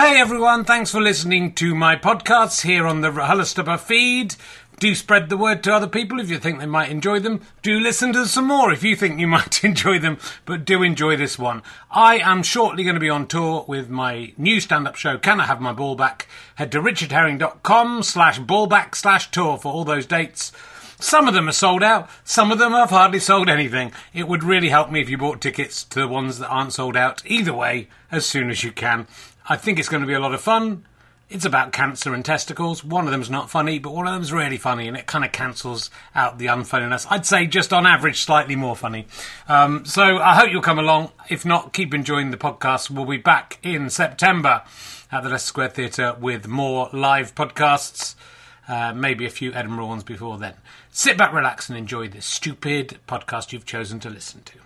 Hey everyone, thanks for listening to my podcasts here on the RHLSTP feed. Do spread the word to other people if you think they might enjoy them. Do listen to some more if you think you might enjoy them, but do enjoy this one. I am shortly going to be on tour with my new stand-up show, Can I Have My Ball Back? Head to richardherring.com/ballback/tour for all those dates. Some of them are sold out, some of them have hardly sold anything. It would really help me if you bought tickets to the ones that aren't sold out. Either way, as soon as you can. I think it's going to be a lot of fun. It's about cancer and testicles. One of them's not funny, but one of them's really funny, and it kind of cancels out the unfunniness. I'd say just on average, slightly more funny. So I hope you'll come along. If not, keep enjoying the podcast. We'll be back in September at the Leicester Square Theatre with more live podcasts. Maybe a few Edinburgh ones before then. Sit back, relax, and enjoy this stupid podcast you've chosen to listen to.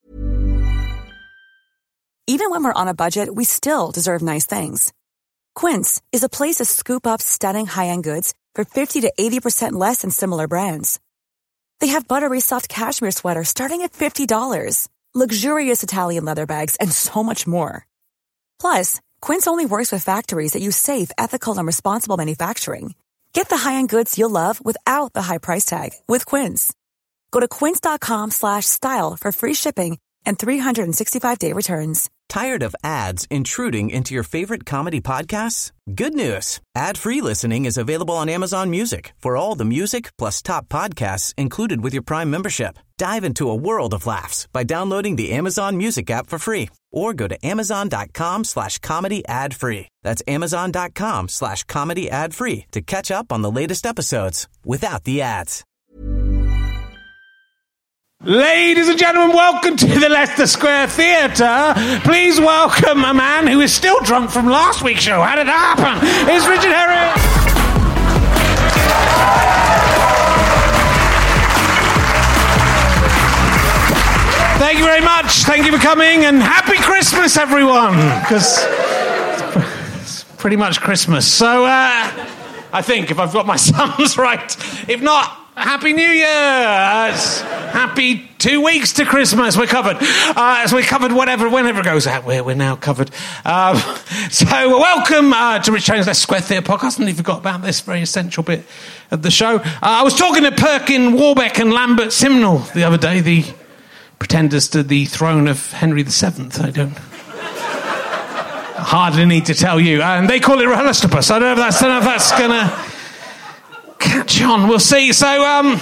Even when we're on a budget, we still deserve nice things. Quince is a place to scoop up stunning high-end goods for 50 to 80% less than similar brands. They have buttery soft cashmere sweaters starting at $50, luxurious Italian leather bags, and so much more. Plus, Quince only works with factories that use safe, ethical, and responsible manufacturing. Get the high-end goods you'll love without the high price tag with Quince. Go to quince.com/style for free shipping and 365-day returns. Tired of ads intruding into your favorite comedy podcasts? Good news. Ad-free listening is available on Amazon Music for all the music plus top podcasts included with your Prime membership. Dive into a world of laughs by downloading the Amazon Music app for free or go to amazon.com/comedy ad-free. That's amazon.com/comedy ad-free to catch up on the latest episodes without the ads. Ladies and gentlemen, welcome to the Leicester Square Theatre. Please welcome a man who is still drunk from last week's show. How did that happen? It's Richard Herring. Thank you very much. Thank you for coming, and happy Christmas, everyone, because it's pretty much Christmas. So, I think, if I've got my sums right. If not, Happy New Year! It's happy 2 weeks to Christmas. We're covered. So we're covered whenever it goes out. We're now covered. So welcome to Rich Herring's Leicester Square Theatre podcast. And you forgot about this very essential bit of the show. I was talking to Perkin Warbeck and Lambert Simnel the other day, the pretenders to the throne of Henry VII. I don't hardly need to tell you. And they call it RHLSTP. So I don't know if that's going to catch on. We'll see. So,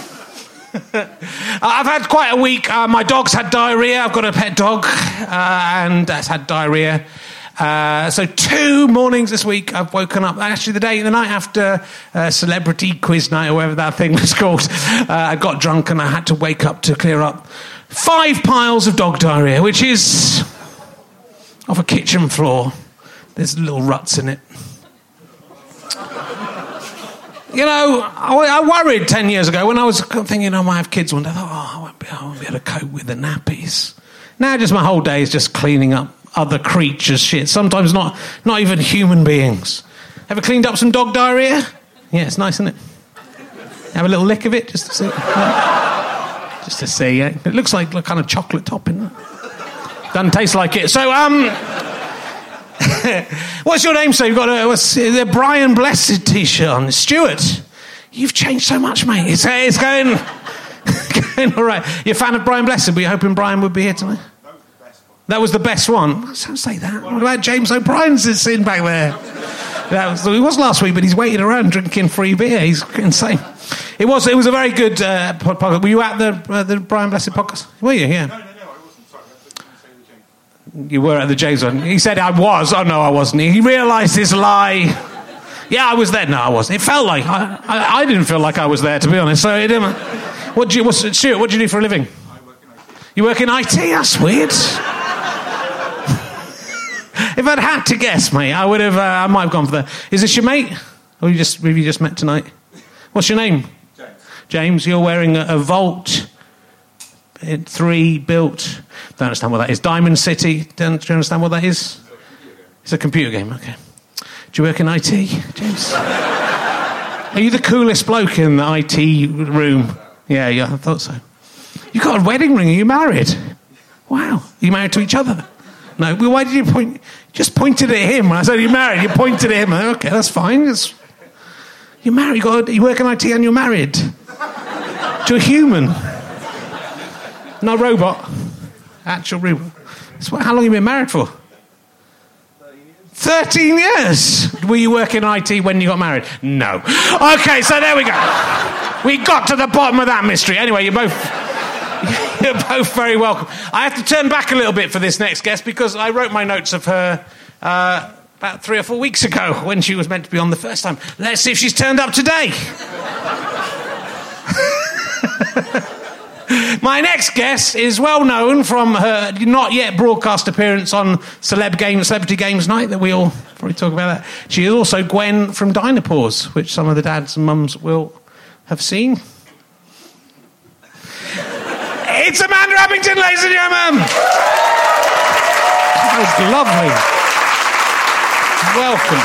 I've had quite a week. My dog's had diarrhoea. I've got a pet dog, and that's had diarrhoea. So 2 mornings this week I've woken up. Actually, the night after celebrity quiz night, or whatever that thing was called, I got drunk and I had to wake up to clear up 5 piles of dog diarrhoea, which is off a kitchen floor. There's little ruts in it. You know, I worried 10 years ago when I was thinking, I might have kids one day. I thought, I won't be able to cope with the nappies. Now just my whole day is just cleaning up other creatures' shit. Sometimes not even human beings. Ever cleaned up some dog diarrhoea? Yeah, it's nice, isn't it? Have a little lick of it just to see. Just to see. Yeah? It looks like a kind of chocolate topping. Doesn't taste like it. So, what's your name, sir? You've got the Brian Blessed t-shirt on. Stuart, you've changed so much, mate. It's going all right. You're a fan of Brian Blessed? Were you hoping Brian would be here tonight? That was the best one. Don't say that. What about James O'Brien's sitting back there? He was last week, but he's waiting around drinking free beer. He's insane. It was a very good podcast. Were you at the Brian Blessed podcast? Were you? Yeah. No. You were at the James one. He said I was. Oh, no, I wasn't. He realised his lie. Yeah, I was there. No, I wasn't. It felt like... I didn't feel like I was there, to be honest. So it didn't... Stuart, what do you do for a living? I work in IT. You work in IT? That's weird. If I'd had to guess, mate, I would have... I might have gone for that. Is this your mate? Or have you just met tonight? What's your name? James. James, you're wearing a Vault 3 built... Don't understand what that is. Diamond City. Do you understand what that is? It's a computer game. Okay. Do you work in IT, James? Are you the coolest bloke in the IT room? Yeah, I thought so. You got a wedding ring. Are you married? Wow. Are you married to each other? No, well, why did you point? Just pointed at him. When I said, you're married, you pointed at him. Okay, that's fine. You're married, you work in IT and you're married. To a human. Not a robot. Actual robot. How long have you been married for? 13 years. Were you working in IT when you got married? No. Okay, so there we go. We got to the bottom of that mystery. Anyway, you're both very welcome. I have to turn back a little bit for this next guest because I wrote my notes of her about 3 or 4 weeks ago when she was meant to be on the first time. Let's see if she's turned up today. My next guest is well known from her not yet broadcast appearance on Celebrity Games Night that we all probably talk about that. She is also Gwen from Dynapause, which some of the dads and mums will have seen. It's Amanda Abbington, ladies and gentlemen. That was lovely. Welcome.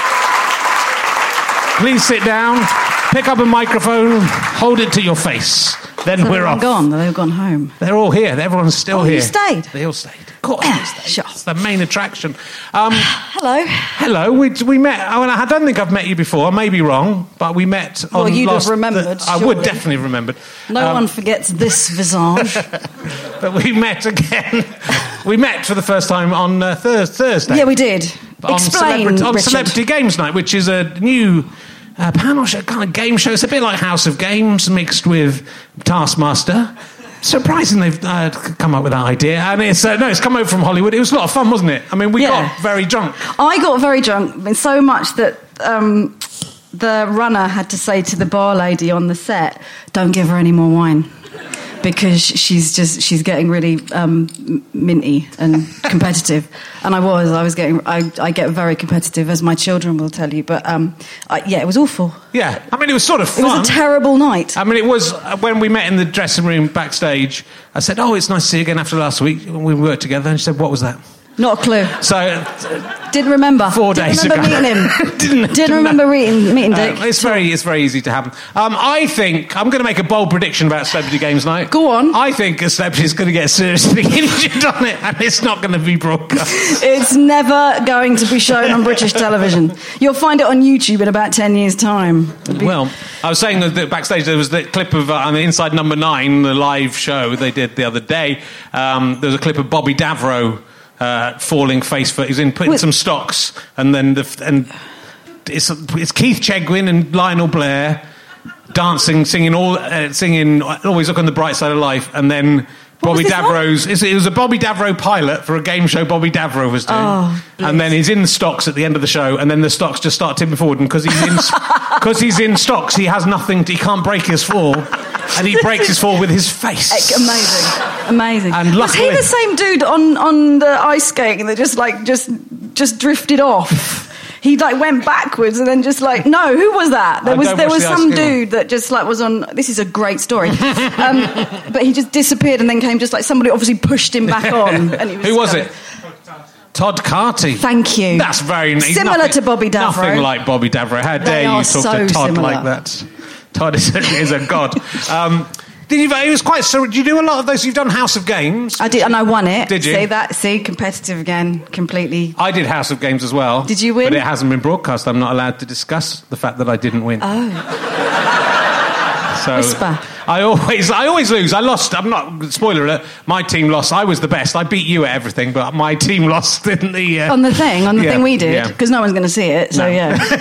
Please sit down, pick up a microphone, hold it to your face. Then we're off. Gone. They've gone home. They're all here. Everyone's still here. You stayed? They all stayed. Of course they stayed. Sure. It's the main attraction. Hello. Hello. We met. I don't think I've met you before. I may be wrong, but we met on you'd have remembered, I would definitely have remembered. No one forgets this visage. But we met again. We met for the first time on Thursday. Yeah, we did. Explain, on Richard. Celebrity Games Night, which is a new panel show, kind of game show. It's a bit like House of Games mixed with Taskmaster. Surprising they've come up with that idea. And it's come over from Hollywood. It was a lot of fun, wasn't it? I mean, we got very drunk. I got very drunk, so much that the runner had to say to the bar lady on the set, don't give her any more wine. Because she's getting really minty and competitive, and I get very competitive, as my children will tell you. But it was awful. Yeah, I mean, it was sort of fun. It was a terrible night. I mean, it was when we met in the dressing room backstage. I said, "Oh, it's nice to see you again after last week when we worked together." And she said, "What was that?" Not a clue. So, didn't remember. 4 days ago. Didn't remember meeting him. Didn't remember meeting Dick. It's very easy to happen. I think I'm going to make a bold prediction about Celebrity Games Night. Go on. I think a celebrity is going to get seriously injured on it, and it's not going to be broadcast. It's never going to be shown on British television. You'll find it on YouTube in about 10 years' time. Well, I was saying that backstage there was the clip of Inside Number 9, the live show they did the other day. There was a clip of Bobby Davro falling face first. He's putting some stocks, and then it's Keith Chegwin and Lionel Blair dancing, singing Always Look on the Bright Side of Life, and then Bobby Davro's. It was a Bobby Davro pilot for a game show Bobby Davro was doing, and then he's in the stocks at the end of the show, and then the stocks just start tipping forward, and because he's in stocks, he has nothing. He can't break his fall. And he breaks his fall with his face. Amazing. And was he the same dude on the ice skating that just drifted off? He went backwards and then no, who was that? There was some dude that just was on. This is a great story, but he just disappeared and then came somebody obviously pushed him back on. And he was who was it? Todd Carty. Thank you. That's very nice. Similar to Bobby Davro. Nothing like Bobby Davro. How dare you talk to Todd like that? Todd is a god. It was quite. So, did you do a lot of those? You've done House of Games. I did, and I won it. Did you? See that? See, competitive again, completely. I did House of Games as well. Did you win? But it hasn't been broadcast. I'm not allowed to discuss the fact that I didn't win. Oh. So Whisper. I always lose. I lost. I'm not. Spoiler alert. My team lost. I was the best. I beat you at everything, but my team lost in the on the thing we did, because no one's going to see it. So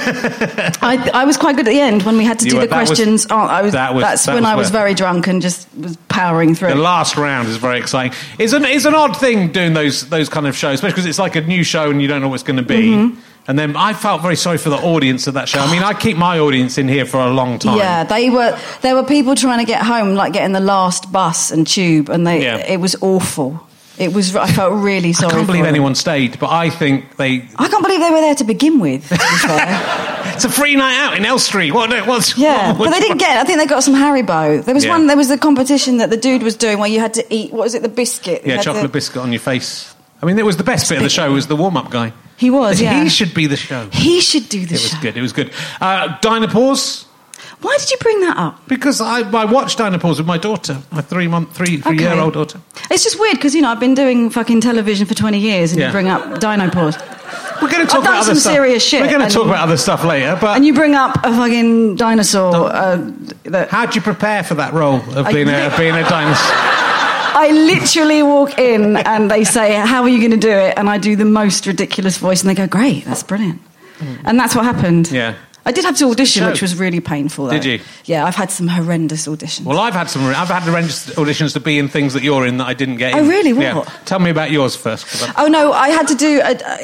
I was quite good at the end when we had to do the questions. That's when I was very drunk and just was powering through. The last round is very exciting. It's an odd thing doing those kind of shows, especially because it's like a new show and you don't know what it's going to be. Mm-hmm. And then I felt very sorry for the audience of that show. I mean, I keep my audience in here for a long time. Yeah, there were people trying to get home, getting the last bus and tube, and it was awful. I felt really sorry. I can't believe anyone stayed, but I think I can't believe they were there to begin with. To be fair. It's a free night out in Elstree. But they didn't get it. I think they got some Haribo. There was one. There was the competition that the dude was doing where you had to eat. What was it? The biscuit. Yeah, chocolate biscuit on your face. I mean, it was the best bit of the show. Was the warm-up guy. He was. Yeah. He should be the show. He should do the show. It was good. Dynapause. Why did you bring that up? Because I watched Dinopause with my daughter, my three-year-old daughter. It's just weird because, I've been doing fucking television for 20 years and you bring up Dinopause. We're going to talk about other stuff. Serious shit. We're going to talk about other stuff later. But and you bring up a fucking dinosaur. How do you prepare for that role of being a dinosaur? I literally walk in and they say, how are you going to do it? And I do the most ridiculous voice and they go, great, that's brilliant. And that's what happened. Yeah. I did have to audition, which was really painful, though. Did you? Yeah, I've had some horrendous auditions. Well, I've had horrendous auditions to be in things that you're in that I didn't get in. Oh, really? What? Yeah. Tell me about yours first. Oh, no, I had to do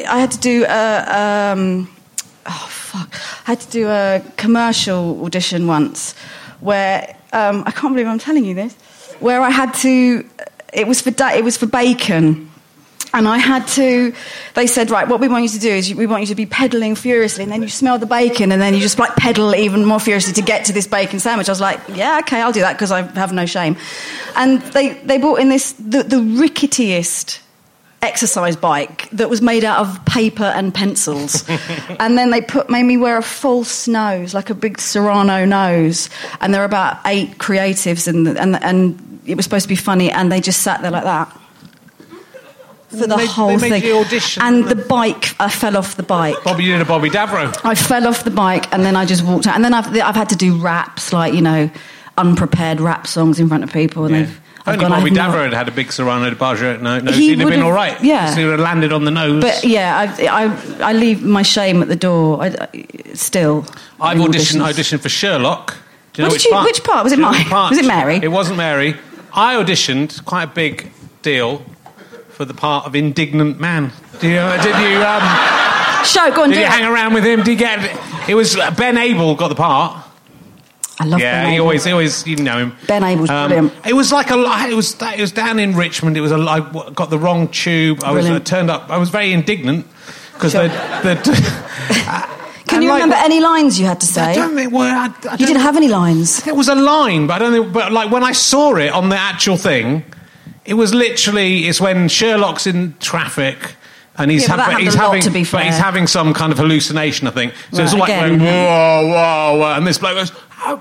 a commercial audition once where, I can't believe I'm telling you this, where I had to, it was for bacon. And I had to, they said, right, what we want you to do is we want you to be pedalling furiously and then you smell the bacon and then you just like pedal even more furiously to get to this bacon sandwich. I was like, yeah, okay, I'll do that because I have no shame. And they brought in the ricketiest exercise bike that was made out of paper and pencils. And then they made me wear a false nose, like a big Serrano nose. And there were about 8 creatives and it was supposed to be funny and they just sat there like that. For the whole thing. And the bike, I fell off the bike. You did a Bobby Davro. I fell off the bike and then I just walked out. And then I've had to do raps, like, unprepared rap songs in front of people. And only Bobby Davro had a big Serrano de Barger. No, he'd have been all right. Yeah. So he would have landed on the nose. But yeah, I leave my shame at the door. Still. I've auditioned for Sherlock. Do you know which part? Was it mine? Was it Mary? It wasn't Mary. I auditioned, quite a big deal, for the part of Indignant Man. Did you hang around with him? Did you get it? It was Ben Abel got the part. I love Ben Abel. he always you know him. Ben Abel's brilliant. It was like it was down in Richmond. I got the wrong tube. I turned up. I was very indignant because Can you remember any lines you had to say? I don't think. Well, you didn't have any lines. It was a line, but I don't think. But like when I saw it on the actual thing. It was literally, it's when Sherlock's in traffic and he's having some kind of hallucination, I think. So it's all like, whoa, whoa, whoa, and this bloke goes,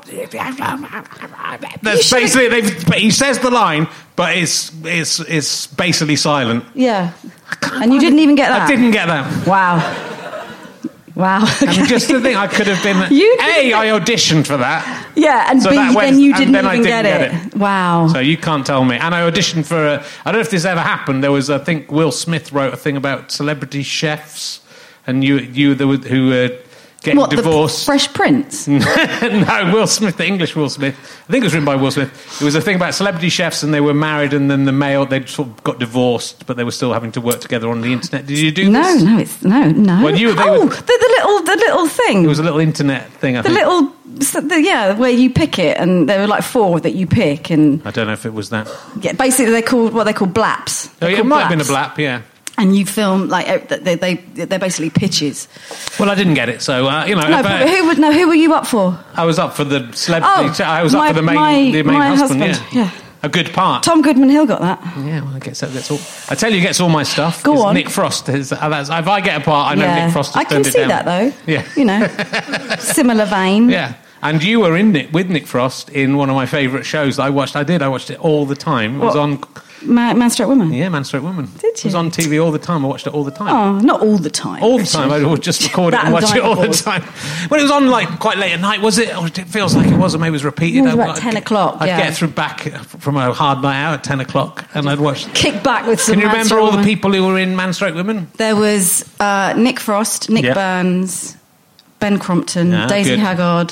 that's basically, but he says the line, but it's basically silent. Yeah. And you didn't even get that? I didn't get that. Wow. And just the thing, I could have been... I auditioned for that. Yeah, and so B, then you didn't even get it. Wow. So you can't tell me. And I auditioned for... I don't know if this ever happened. There was, I think, Will Smith wrote a thing about celebrity chefs, and who were getting divorced. The Fresh Prince? No, Will Smith, the English Will Smith. I think it was written by Will Smith. It was a thing about celebrity chefs, and they were married, and then they'd sort of got divorced, but they were still having to work together on the internet. Did you do this? No. Well, the little thing. It was a little internet thing, I think. Where you pick it, and there were like 4 that you pick, and I don't know if it was that. Yeah, basically they're called blaps. Oh, yeah, it might have been a blap, yeah. And you film like they're basically pitches. Well, I didn't get it, so No, but who were you up for? I was up for the celebrity. I was up for the main husband. Yeah. A good part. Tom Goodman Hill got that. Yeah, well, I guess that gets all. I tell you, gets all my stuff. Go on. Nick Frost. If I get a part, I know Nick Frost has turned it down. I can see that though. Yeah. Similar vein. Yeah. And you were in it with Nick Frost in one of my favourite shows that I watched. I watched it all the time. It was on... Man Straight Woman? Yeah, Man Straight Woman. Did you? It was on TV all the time. I watched it all the time. Oh, not all the time. All the time. I would just record it and watch it all the time. Well, it was on like quite late at night, was it? Or it feels like it was, or maybe it was repeated. It was about 10 o'clock, I'd get back from a hard night out at 10 o'clock and I'd watch... Kick back with some... Can you remember all the people who were in Man Straight Women? There was Nick Frost, Nick Burns, Ben Crompton, Daisy Haggard,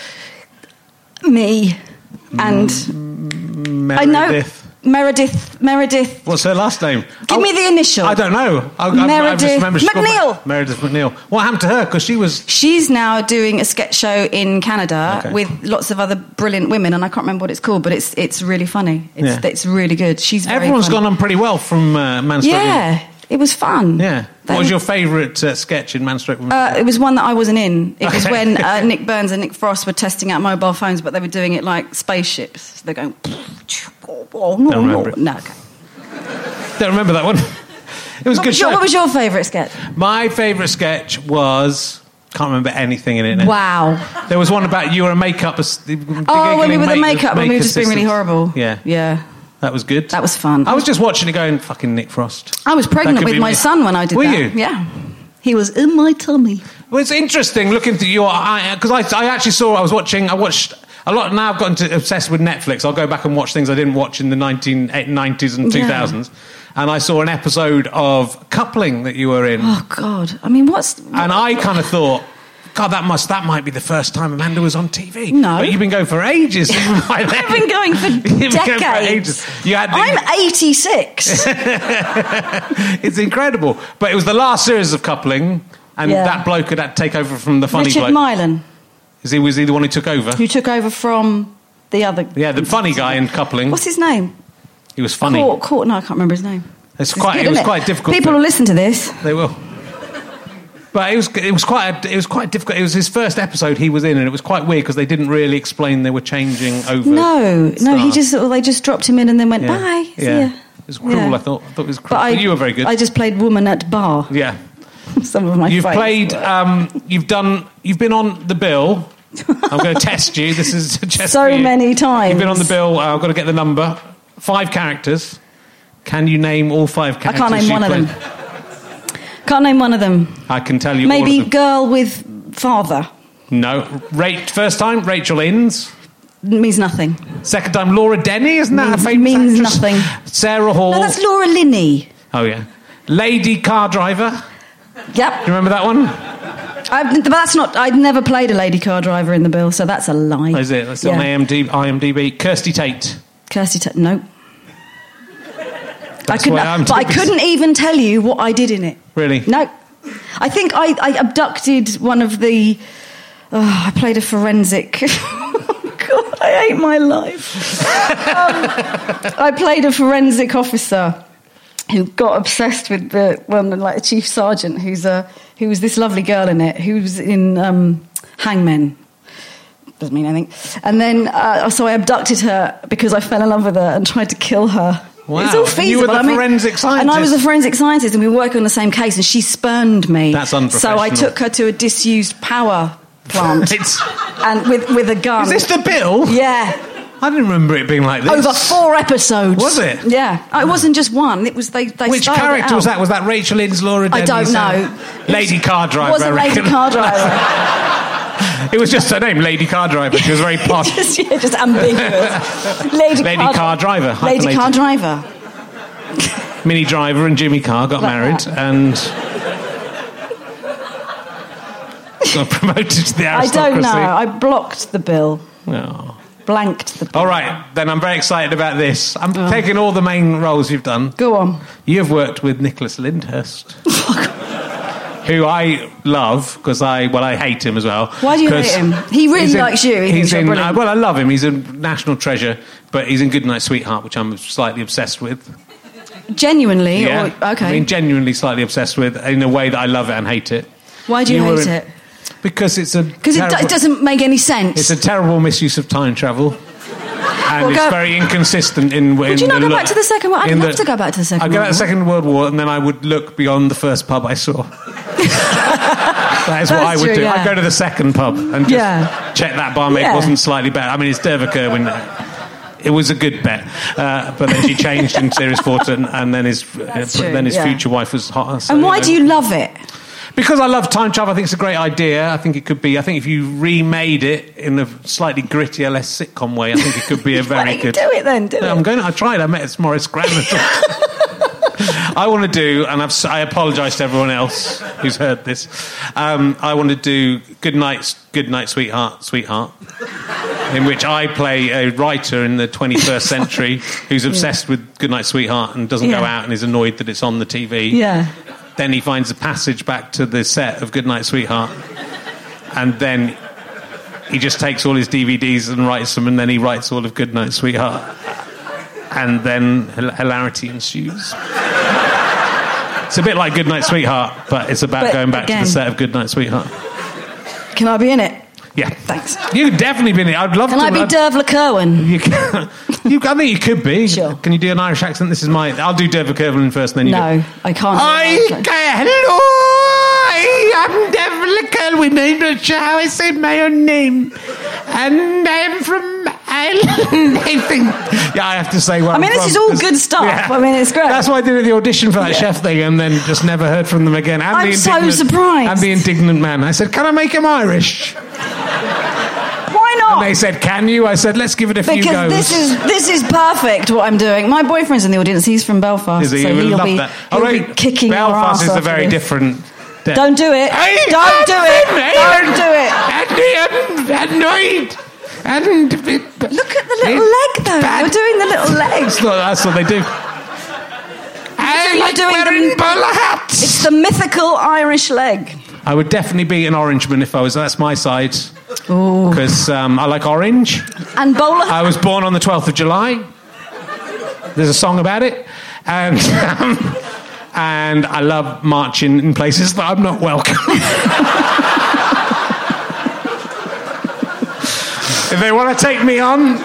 me, and... Meredith. What's her last name? Give me the initial. I don't know. Meredith McNeil. Meredith McNeil. What happened to her? Because she's now doing a sketch show in Canada with lots of other brilliant women, and I can't remember what it's called, but it's really funny. It's really good. Everyone's gone on pretty well from Man Straight Women. Yeah. It was fun. Yeah. What was your favourite sketch in Man Straight Women? It was one that I wasn't in. It was when Nick Burns and Nick Frost were testing out mobile phones, but they were doing it like spaceships. So they're going... Don't remember it. No, okay. Don't remember that one. It was a good show. What was your favourite sketch? My favourite sketch was... Can't remember anything in it now. Wow. There was one about you were a makeup... When we were the makeup, when we were just being really horrible. Yeah. Yeah. That was good. That was fun. I was just watching it going, fucking Nick Frost. I was pregnant with my son when I did that. Were you? Yeah. He was in my tummy. Well, it's interesting looking through your... Because I actually saw... I watched a lot... Now I've gotten obsessed with Netflix. I'll go back and watch things I didn't watch in the 1990s and 2000s. And I saw an episode of Coupling that you were in. Oh, God. I mean, And I kind of thought... God, that might be the first time Amanda was on TV. No. But you've been going for ages. I've been going for decades. I'm 86. It's incredible. But it was the last series of Coupling, and that bloke had to take over from the funny Richard bloke. Mylan. Was he the one who took over? Who took over from the other... Yeah, the funny guy in Coupling. What's his name? He was funny. No, I can't remember his name. It was quite difficult. People will listen to this. They will. But it was quite difficult. It was his first episode he was in, and it was quite weird because they didn't really explain they were changing over. No, they just dropped him in and then went bye. See ya. It was cruel. Yeah. I thought it was cruel. But you were very good. I just played woman at bar. Yeah, some of my. You've played. You've been on the bill. I'm going to test you. This is just so many times. You've been on the bill. I've got to get the number. 5 characters. Can you name all 5 characters? I can't name one of them. Can't name one of them. I can tell you. Maybe all of them. Girl with Father. No. First time, Rachel Innes. Means nothing. Second time, Laura Denny. Isn't that a famous Means actress? nothing. Sarah Hall. No, that's Laura Linney. Oh, yeah. Lady Car Driver. Yep. Do you remember that one? But that's not... I'd never played a lady car driver in the bill, so that's a lie. Oh, is it? That's on IMDb. Kirsty Tate. No. I couldn't even tell you what I did in it. Really? No. I think I abducted one of the... I played a forensic... God, I hate my life. I played a forensic officer who got obsessed with a chief sergeant who was this lovely girl in it, who was in Hangmen. Doesn't mean anything. And then, so I abducted her because I fell in love with her and tried to kill her. Wow. It's all feasible. You were the forensic scientist. And I was a forensic scientist, and we were working on the same case, and she spurned me. That's unprofessional. So I took her to a disused power plant. And with a gun. Is this the bill? Yeah. I didn't remember it being like this. Over 4 episodes. Was it? Yeah. It wasn't just one. It was they Which character was that? Was that Rachel Innes, Laura Denny? I don't know. Lady Car Driver. It wasn't Lady Car Driver. It was just her name, Lady Car Driver. She was very posh. just ambiguous. Lady Car Driver. Lady Car Driver. Minnie Driver and Jimmy Carr got married and got promoted to the aristocracy. I don't know. I blocked the bill. Oh. Blanked the bill. All right, then I'm very excited about this. I'm taking all the main roles you've done. Go on. You've worked with Nicholas Lyndhurst, who I love because I hate him as well. Why do you hate him? He really likes you. I love him. He's a national treasure, but he's in Goodnight Sweetheart, which I'm slightly obsessed with. Genuinely? Yeah. Okay. I mean, genuinely slightly obsessed with, in a way that I love it and hate it. Why do you hate it? Because it doesn't make any sense. It's a terrible misuse of time travel. And it's very inconsistent in... Would you not go back to the Second World War? I'd love to go back to the Second World War. I'd go back to the Second World War, and then I would look beyond the first pub I saw. That is what I would do. Yeah. I'd go to the second pub and just check that barmaid wasn't slightly better. I mean, it's Derva Kerwin. It was a good bet. But then she changed in Series 4, and then his future wife was hot. So, and why do you love it? Because I love time travel. I think it's a great idea. I think if you remade it in a slightly grittier, less sitcom way, I think it could be a very good... Do it then, do it. I tried. I met Maurice Graham. I want to do, and I apologise to everyone else who's heard this, I want to do Goodnight Sweetheart, in which I play a writer in the 21st century who's obsessed with Goodnight Sweetheart and doesn't go out and is annoyed that it's on the TV. Yeah. Then he finds a passage back to the set of Goodnight Sweetheart, and then he just takes all his DVDs and writes them, and then he writes all of Goodnight Sweetheart, and then hilarity ensues. It's a bit like Goodnight Sweetheart, but it's about going back to the set of Goodnight Sweetheart. Can I be in it? Yeah. Thanks. You could definitely be in it. I'd love to. Can I be Derva Kerwin? I think you could be. Sure. Can you do an Irish accent? I'll do Derva Kerwin first, and then you No, I can't. Hello, I'm Derva a girl we named her how I say my own name. And I'm from Ireland, I think. Yeah, I have to say I mean, this is all good stuff. Yeah. I mean, it's great. That's why I did the audition for that chef thing and then just never heard from them again. And I'm so surprised. And the indignant man. I said, can I make him Irish? Why not? And they said, can you? I said, let's give it a few goes. Because this is perfect what I'm doing. My boyfriend's in the audience. He's from Belfast. Is he? So he'll be kicking your ass. Belfast is a very different... Don't do it. Don't do it. Don't do it. Annoyed. Look at the little leg, though. You're doing the little leg. That's what they do. I like wearing bowler hats. It's the mythical Irish leg. I would definitely be an Orangeman if I was. That's my side. Because I like orange. And bowler hats. I was born on the 12th of July. There's a song about it. And I love marching in places that I'm not welcome. If they want to take me on...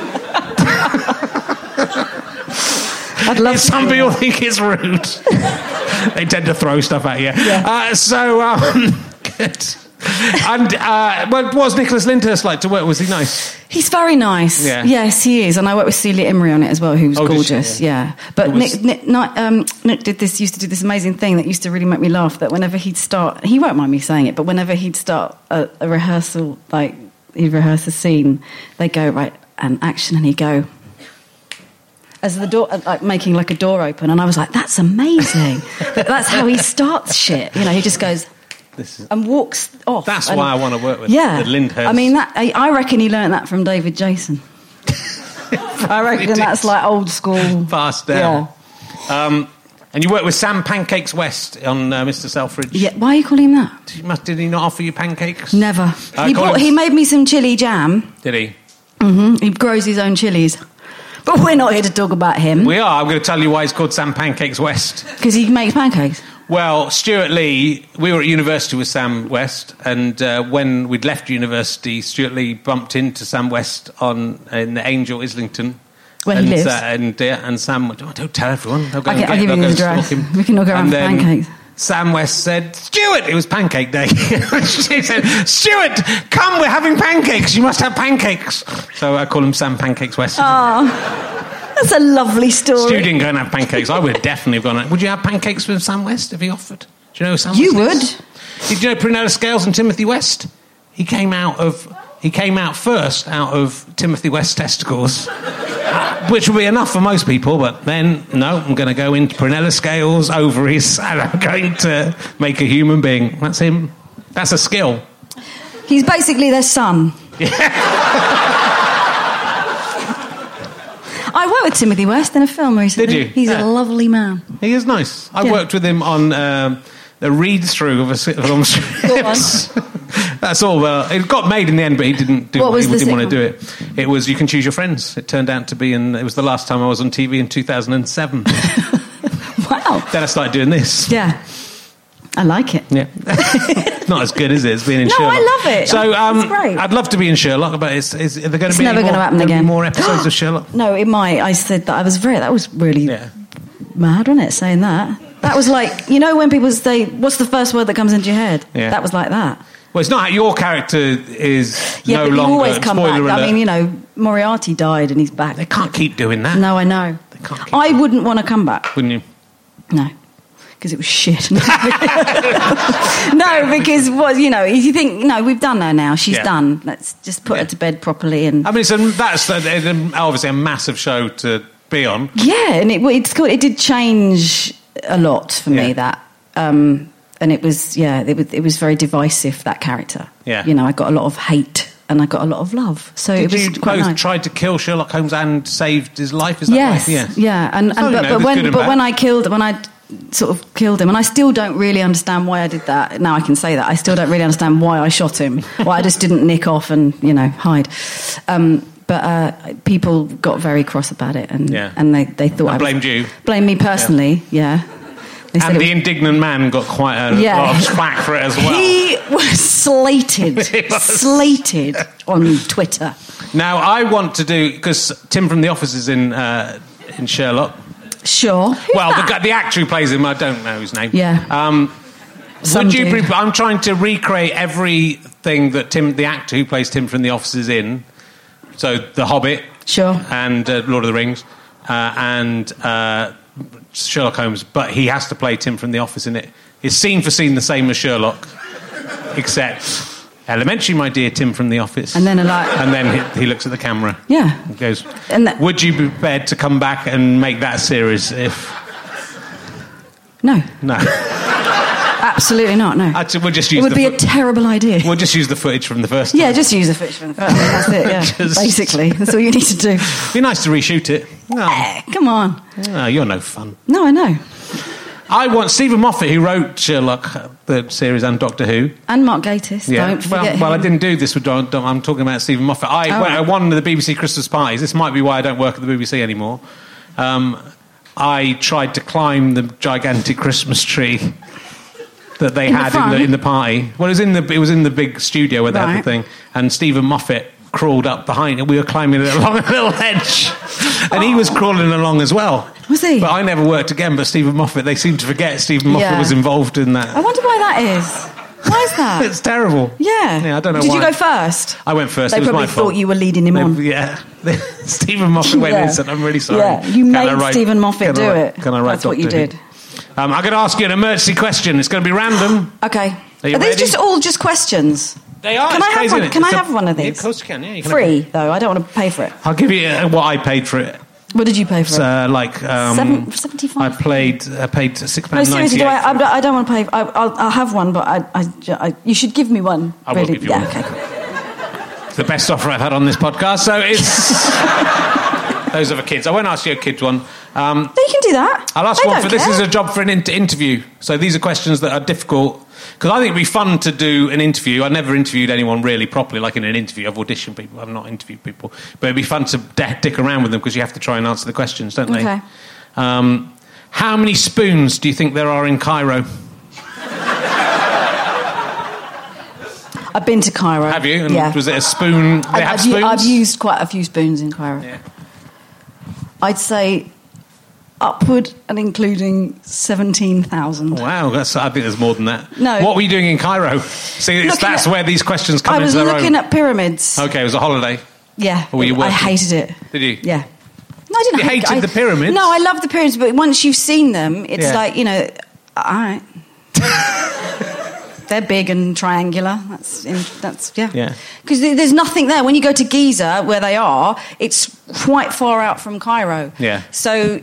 I'd love some people think it's rude. They tend to throw stuff at you. Yeah. Good. And what was Nicholas Lyndhurst like to work with? Was he nice? He's very nice. Yeah. Yes, he is. And I worked with Celia Imrie on it as well, who was gorgeous. Yeah. But Nick used to do this amazing thing that used to really make me laugh, that whenever he'd start... He won't mind me saying it, but whenever he'd start a rehearsal, like he'd rehearse a scene, they'd go, right, and action, and he'd go... As the door, like making like a door open, and I was like, "That's amazing." That's how he starts shit. You know, he just goes and walks off. That's why I want to work with. Yeah, the Lyndhurst. I mean, I reckon he learned that from David Jason. I reckon that's like old school. Fast down. Yeah. And you worked with Sam Pancakes West on Mr. Selfridge. Yeah. Why are you calling him that? Did he not offer you pancakes? Never. He made me some chili jam. Did he? Mm-hmm. He grows his own chilies. But we're not here to talk about him. We are. I'm going to tell you why he's called Sam Pancakes West. Because he makes pancakes. Well, Stuart Lee, we were at university with Sam West, and when we'd left university, Stuart Lee bumped into Sam West in the Angel, Islington. Where he lives. And Sam went, don't tell everyone. They'll go I'll give you his address. We can all go around for pancakes. Sam West said, Stuart, it was pancake day. She said, Stuart, come, we're having pancakes. You must have pancakes. So I call him Sam Pancakes West. Oh, that's a lovely story. Stu didn't go and have pancakes. I would definitely have gone. Would you have pancakes with Sam West if he offered? Do you know Sam West? You would. Did you know Prunella Scales and Timothy West? He came out first out of Timothy West's testicles. Which will be enough for most people, but then, no, I'm going to go into Prunella Scales' ovaries and I'm going to make a human being. That's him. That's a skill. He's basically their son. Yeah. I worked with Timothy West in a film recently. Did you? He's a lovely man. He is nice. I worked with him on the read-through of a film script. That's all. Well, it got made in the end, but he didn't want to do it. It was You Can Choose Your Friends. It turned out to be, and it was the last time I was on TV in 2007. Wow. Then I started doing this. Yeah. I like it. Yeah. Not as good, is it, as being in Sherlock? No, I love it. So it's great. I'd love to be in Sherlock, but are there going to be never going to happen again. More episodes of Sherlock? No, it might. I said that. That was really mad, wasn't it, saying that? That was like, you know when people say, what's the first word that comes into your head? Yeah. That was like that. Well, it's not. Your character is no longer. Yeah, but you always come back. Alert. I mean, you know, Moriarty died and he's back. They can't keep doing that. No, I know. I wouldn't want to come back. Wouldn't you? No. Because it was shit. No, because you think, no, we've done her now. She's done. Let's just put her to bed properly. And I mean, that's obviously a massive show to be on. Yeah, and it did change a lot for me. That, and it was it was very divisive, that character. Yeah, you know, I got a lot of hate and I got a lot of love. So did it was you quite both nice. Tried to kill Sherlock Holmes and saved his life? Is that yes, right? Yes. Yeah, when I sort of killed him, and I still don't really understand why I did that. Now I can say that I still don't really understand why I shot him. Why I just didn't nick off and hide. But people got very cross about it, and they thought I blamed you. Blamed me personally. Yeah. And the indignant man got quite a lot of slack for it as well. He was slated on Twitter. Now I want to do, because Tim from The Office is in Sherlock. Sure. Well, the actor who plays him, I don't know his name. Yeah. Would you? I'm trying to recreate everything that Tim, the actor who plays Tim from The Office, is in. So, The Hobbit, Sure. and Lord of the Rings, and Sherlock Holmes. But he has to play Tim from The Office in it. It's scene for scene the same as Sherlock, except elementary, my dear Tim from The Office. And then he looks at the camera. Yeah. And goes, And would you be prepared to come back and make that series if... No. No. Absolutely not, no. We'll just use it would be a terrible idea. We'll just use the footage from the first time. Yeah, just use the footage from the first time. That's it, yeah. Basically, that's all you need to do. Be nice to reshoot it. No. Come on. No, you're no fun. No, I know. I want Stephen Moffat, who wrote Sherlock, the series, and Doctor Who. And Mark Gatiss, don't forget him. Well, I didn't do this with I'm talking about Stephen Moffat. I won the BBC Christmas parties. This might be why I don't work at the BBC anymore. I tried to climb the gigantic Christmas tree that they had in the party. Well, it was in the big studio where they had the thing, and Stephen Moffat crawled up behind it. We were climbing it along a little hedge, and he was crawling along as well. Was he? But I never worked again. But Stephen Moffat, they seem to forget Stephen Moffat was involved in that. I wonder why that is. Why is that? It's terrible. Yeah. I don't know. Did why. you go first? I went first. They it was probably my fault. thought you were leading him on. Yeah. Stephen Moffat went in and said, "I'm really sorry." Yeah, you made Stephen Moffat do it. Can I write That's what you did. I'm going to ask you an emergency question. It's going to be random. Okay. Are you Are these ready? just all just questions? They are. Can I have one? Can I have one of Yeah, these? of course you can. Yeah, you can. Free though. I don't want to pay for it. I'll give you what I paid for it. What did you pay for it? $75. I paid £6.98. No, seriously, I don't want to pay. I'll have one, but you should give me one. I will give you one. Okay, cool. It's the best offer I've had on this podcast, so it's... Those are for kids. I won't ask you a kid's one. No, you can do that. I'll ask They one don't for this care. is a job for an interview. So these are questions that are difficult. Because I think it'd be fun to do an interview. I've never interviewed anyone really properly, like in an interview. I've auditioned people. I've not interviewed people. But it'd be fun to dick around with them because you have to try and answer the questions, don't they? Okay. How many spoons do you think there are in Cairo? I've been to Cairo. Have you? And yeah. Was it a spoon? They have spoons? I've used quite a few spoons in Cairo. Yeah. I'd say upward and including 17,000. Wow, I think there's more than that. No. What were you doing in Cairo? See, that's where these questions come into their own. I was looking at pyramids. Okay, it was a holiday. Yeah. Or were you working? I hated it. Did you? Yeah. No, I didn't. You hated the pyramids? No, I love the pyramids, but once you've seen them, it's Yeah. like, all right. They're big and triangular. That's yeah. Yeah. Because there's nothing there. When you go to Giza, where they are, it's quite far out from Cairo. Yeah. So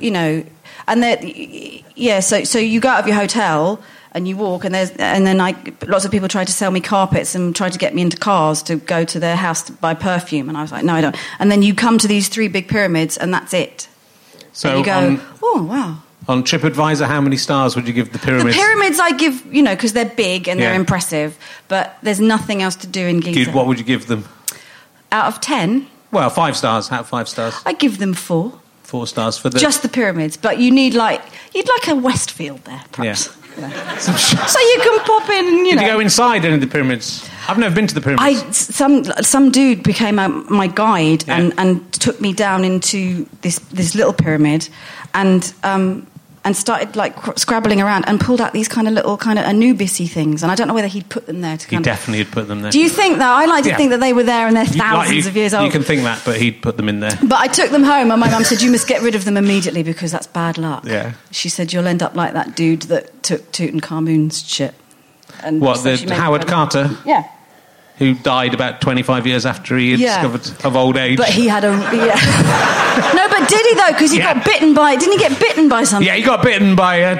So you go out of your hotel and you walk, and then lots of people tried to sell me carpets and tried to get me into cars to go to their house to buy perfume, and I was like, no, I don't. And then you come to these 3 big pyramids, and that's it. So and you go, oh wow. On TripAdvisor, how many stars would you give the pyramids? The pyramids I give, because they're big and they're impressive, but there's nothing else to do in Giza. What would you give them? Out of 10? Well, 5 stars. Out of 5 stars. I give them 4. 4 stars for the... Just the pyramids, but you'd like a Westfield there, perhaps. Yeah. So you can pop in, Did you go inside any of the pyramids? I've never been to the pyramids. Some dude became my guide and took me down into this little pyramid and started scrabbling around and pulled out these kind of little Anubis-y things, and I don't know whether he'd put them there to He definitely had put them there. Do you think that? I like to think that they were there and they're thousands of years old. You can think that, but he'd put them in there. But I took them home and my mum said, you must get rid of them immediately because that's bad luck. Yeah. She said, you'll end up like that dude that took Tutankhamun's shit. And What, so she made Howard Carter? Yeah. Who died about 25 years after he had discovered of old age. But he had a... Yeah. No, but did he, though? Because he got bitten by... Didn't he get bitten by something? Yeah, he got bitten by a...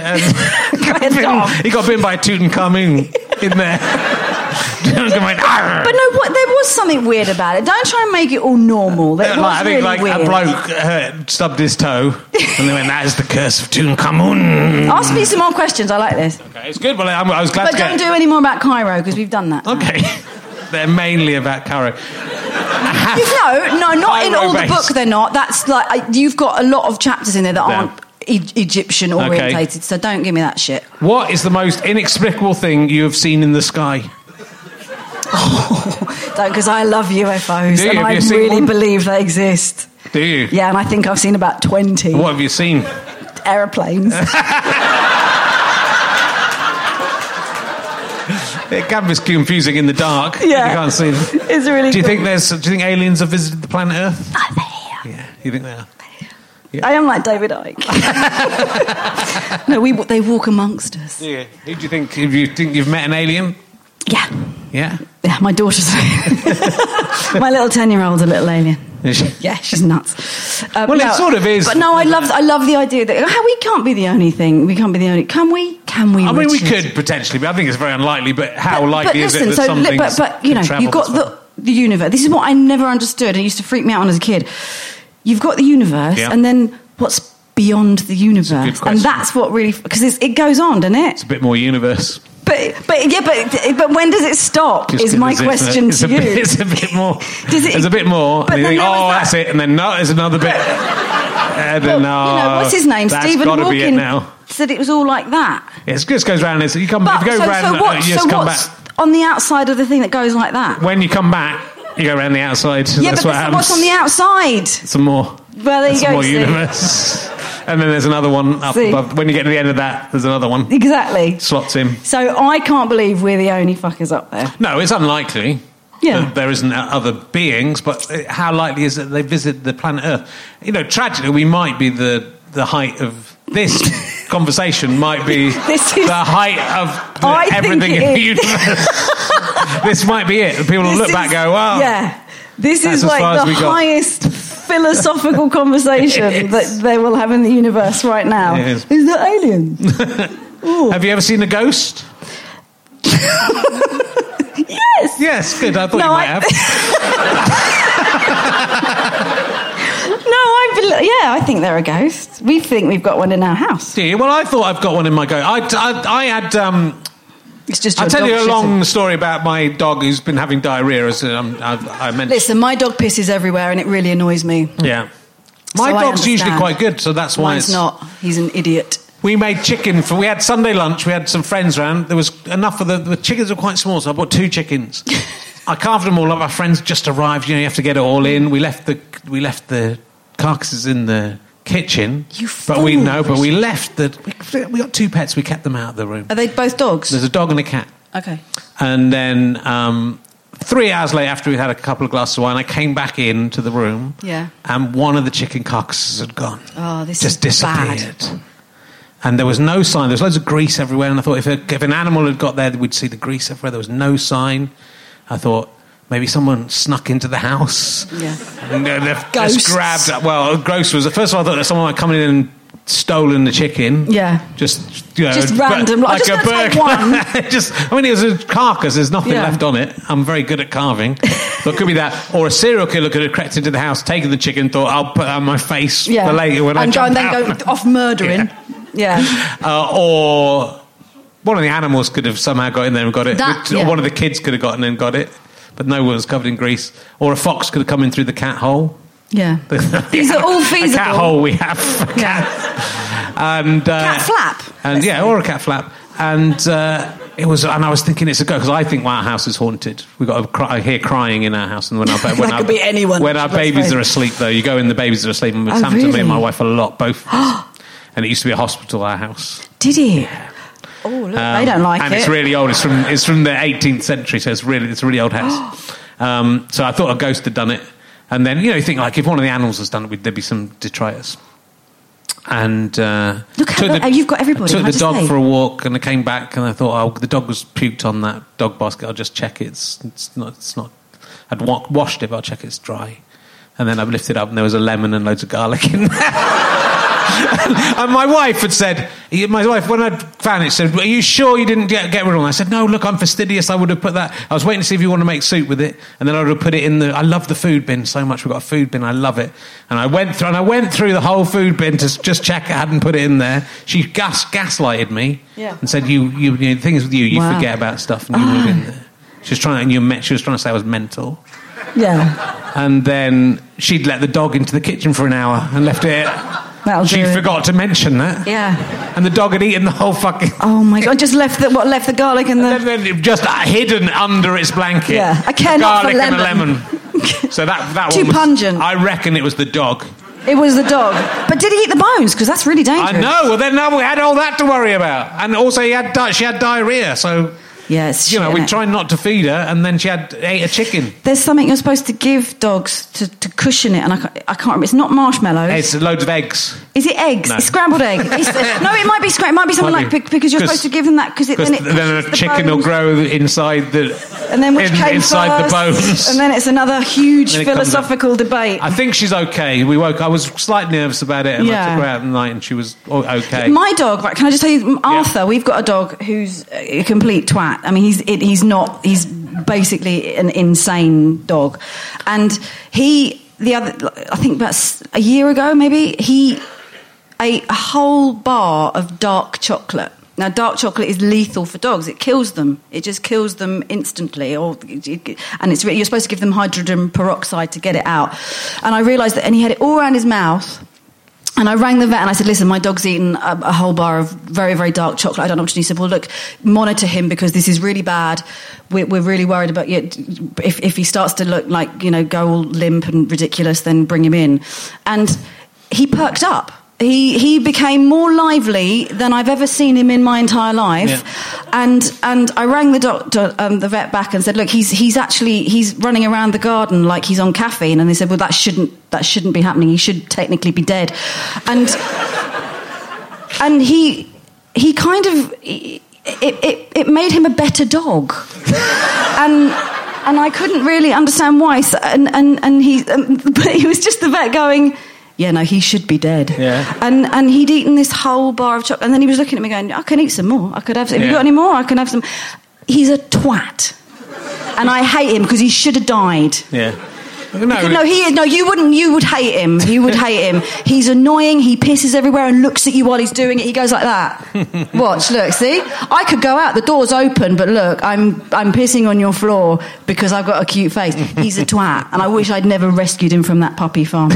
he got bitten by a Tutankhamun in there. But no, there was something weird about it. Don't try and make it all normal. It was I think really weird. a bloke stubbed his toe and they went, that is the curse of Tutankhamun. Ask me some more questions. I like this. Okay, it's good. Well, I was glad But don't do any more about Cairo because we've done that. Okay. They're mainly about Cairo. No, not in all the Cairo-based. book. They're not. That's you've got a lot of chapters in there that aren't Egyptian orientated. So don't give me that shit. What is the most inexplicable thing you have seen in the sky? Don't, because I love UFOs Do you? and Have I you seen really one? believe they exist. Do you? Yeah, and I think I've seen about 20 What have you seen? aeroplanes. It can be confusing in the dark. Yeah. You can't see them. It's really Do you cool. think aliens have visited the planet Earth? Are they here? Yeah. You think they are? I am like David Icke. No, they walk amongst us. Yeah. Who do you think? If you think you've met an alien? Yeah. Yeah. Yeah, my daughter's... my little 10-year-old's a little alien. Is she? Yeah, she's nuts. Well, it sort of is. But no, I love the idea that we can't be the only thing. We can't be the only... Can we? Can we, I mean, we Richard? could potentially, but I think it's very unlikely. But how likely is listen, it that something? But you know, you've got the universe. This is what I never understood. It used to freak me out when I was a kid. You've got the universe, Yeah. and then what's beyond the universe? And that's what really... Because it goes on, doesn't it? It's a bit more universe. But when does it stop? Just is my 'cause question to you. It's a bit more. Does it- There's a bit more. But And you then think, there was oh, that- that's it. And then, no, there's another bit. And then, what's his name? That's Stephen gotta be it Hawking now. said it was all like that. Yeah, it just goes round. You come, But, if you go round, you just come back. what's on the outside of the thing that goes like that? When you come back, you go around the outside. Yeah, That's but what happens. what's on the outside? Some more. Well, there you Some go. more see. universe. And then there's another one up See. above. When you get to the end of that, there's another one. Exactly. Slots in. So I can't believe we're the only fuckers up there. No, it's unlikely. Yeah. That there isn't other beings, but how likely is it they visit the planet Earth? You know, tragically, we might be the height of this conversation. Might be This is- the height of I think everything it in the is. universe. This might be it. People will This look back, and go, "Wow, Yeah. This That's is as far like as the we got. highest philosophical conversation that they will have in the universe right now. It is. Is there aliens? Have you ever seen a ghost?" Yes. Yes, good. I thought No, you might have. I think they're a ghost. We think we've got one in our house. Do you? Well, I thought I've got one in my ghost. I had. It's just I'll your tell you dog a long shitting. story about my dog who's been having diarrhea. As I mentioned. Listen, my dog pisses everywhere and it really annoys me. Yeah. My So I dog's usually understand. quite good, so that's why Mine's it's not. He's an idiot. We made chicken we had Sunday lunch. We had some friends round. There was enough of the chickens were quite small, so I bought 2 chickens. I carved them all up. Our friends just arrived. You know, you have to get it all in. We left the carcasses in the kitchen. You but we fools. left we got 2 pets. We kept them out of the room. Are they both dogs? There's a dog and a cat. Okay. And then 3 hours later, after we'd had a couple of glasses of wine, I came back into the room. Yeah. And one of the chicken carcasses had gone. Oh, this just is bad. disappeared. And there was no sign. There was loads of grease everywhere. And I thought if an animal had got there, we'd see the grease everywhere. There was no sign. I thought maybe someone snuck into the house. Yeah. And they've Ghosts. just grabbed. Well, gross was the first of all. I thought that someone might come in and stolen the chicken. Yeah. Just random. like I'm just a gonna take burglar. I mean, it was a carcass. There's nothing Yeah. left on it. I'm very good at carving. So it could be that, or a serial killer could have crept into the house, taken the chicken, thought I'll put that on my face Yeah. for later when I and jump then out. go off murdering. Yeah. Or one of the animals could have somehow got in there and got it. That- Or yeah. one of the kids could have gotten in and got it. But no one was covered in grease. Or a fox could have come in through the cat hole. Yeah. These are all A feasible. cat hole we have. For Yeah. And, Cat flap. And or a cat flap. And it was. And I was thinking it's a ghost because I think our house is haunted. We got I hear crying in our house, and when That could be anyone. When our Let's babies face it. are asleep, though, you go in, the babies are asleep, and it's happened to me and my wife a lot, both. of us. And it used to be a hospital, our house. Did he? Oh, look, they don't like and it. it's really old. It's from the 18th century, so it's a really old house. So I thought a ghost had done it, and then you think like if one of the animals has done it, there'd be some detritus. And Look how you've got everybody. Took Can I the just dog say? for a walk, and I came back, and I thought, the dog was puked on that dog basket. I'll just check it's not. I'd washed it, but I'll check it's dry. And then I lifted it up, and there was a lemon and loads of garlic in there. And my wife had said, when I found it, said, "Are you sure you didn't get rid of it?" I said, "No, look, I'm fastidious. I would have put that. I was waiting to see if you want to make soup with it, and then I would have put it in the. I love the food bin so much. We've got a food bin. I love it. And I went through the whole food bin to just check I hadn't put it in there. She gaslighted me and said, "You the thing is with you Wow. forget about stuff and you move in there." She was trying to say I was mental. Yeah. And then she'd let the dog into the kitchen for an hour and left it. She do it. forgot to mention that. Yeah. And the dog had eaten the whole fucking... Oh, my God. Just left the garlic and the... And then just hidden under its blanket. Yeah. I care not for garlic and a lemon. lemon. So that Too one was, pungent. I reckon it was the dog. It was the dog. But did he eat the bones? Because that's really dangerous. I know. Well, then now we had all that to worry about. And also she had diarrhea, so... Yeah, it's You know, shit, we innit? tried not to feed her, and then she ate a chicken. There's something you're supposed to give dogs to cushion it, and I can't remember. It's not marshmallows. It's loads of eggs. Is it eggs? No. It's scrambled egg. No, it might be it might be something Might be. because you're supposed to give them that because Then a chicken will grow inside the and then which came inside the first, bones. and then it's another huge Then it comes philosophical debate. I think she's okay. I was slightly nervous about it, and I Yeah. took her out at night, and she was okay. My dog, right? Can I just tell you, Arthur? We've got a dog who's a complete twat. I mean, he's basically an insane dog, and I think about a year ago, maybe he ate a whole bar of dark chocolate. Now, dark chocolate is lethal for dogs. It kills them. It just kills them instantly. And you're supposed to give them hydrogen peroxide to get it out. And I realised that, and he had it all around his mouth. And I rang the vet and I said, listen, my dog's eaten a whole bar of very, very dark chocolate. I don't know what to do. He said, well, look, monitor him because this is really bad. We're really worried about you. If he starts to look like, go all limp and ridiculous, then bring him in. And he perked up. He became more lively than I've ever seen him in my entire life. Yeah. And I rang the doctor, the vet back, and said, look, he's running around the garden like he's on caffeine. And they said, well, that shouldn't be happening. He should technically be dead. And he kind of it made him a better dog. And I couldn't really understand why. So, but he was just the vet going, yeah, no, he should be dead. Yeah. And he'd eaten this whole bar of chocolate, and then he was looking at me going, I can eat some more. I could have. Have you got any more? I can have some. He's a twat, and I hate him because he should have died. Yeah. No, you wouldn't. You would hate him. You would hate him. He's annoying. He pisses everywhere and looks at you while he's doing it. He goes like that. Watch, look, see? I could go out. The door's open, but look, I'm pissing on your floor because I've got a cute face. He's a twat, and I wish I'd never rescued him from that puppy farm.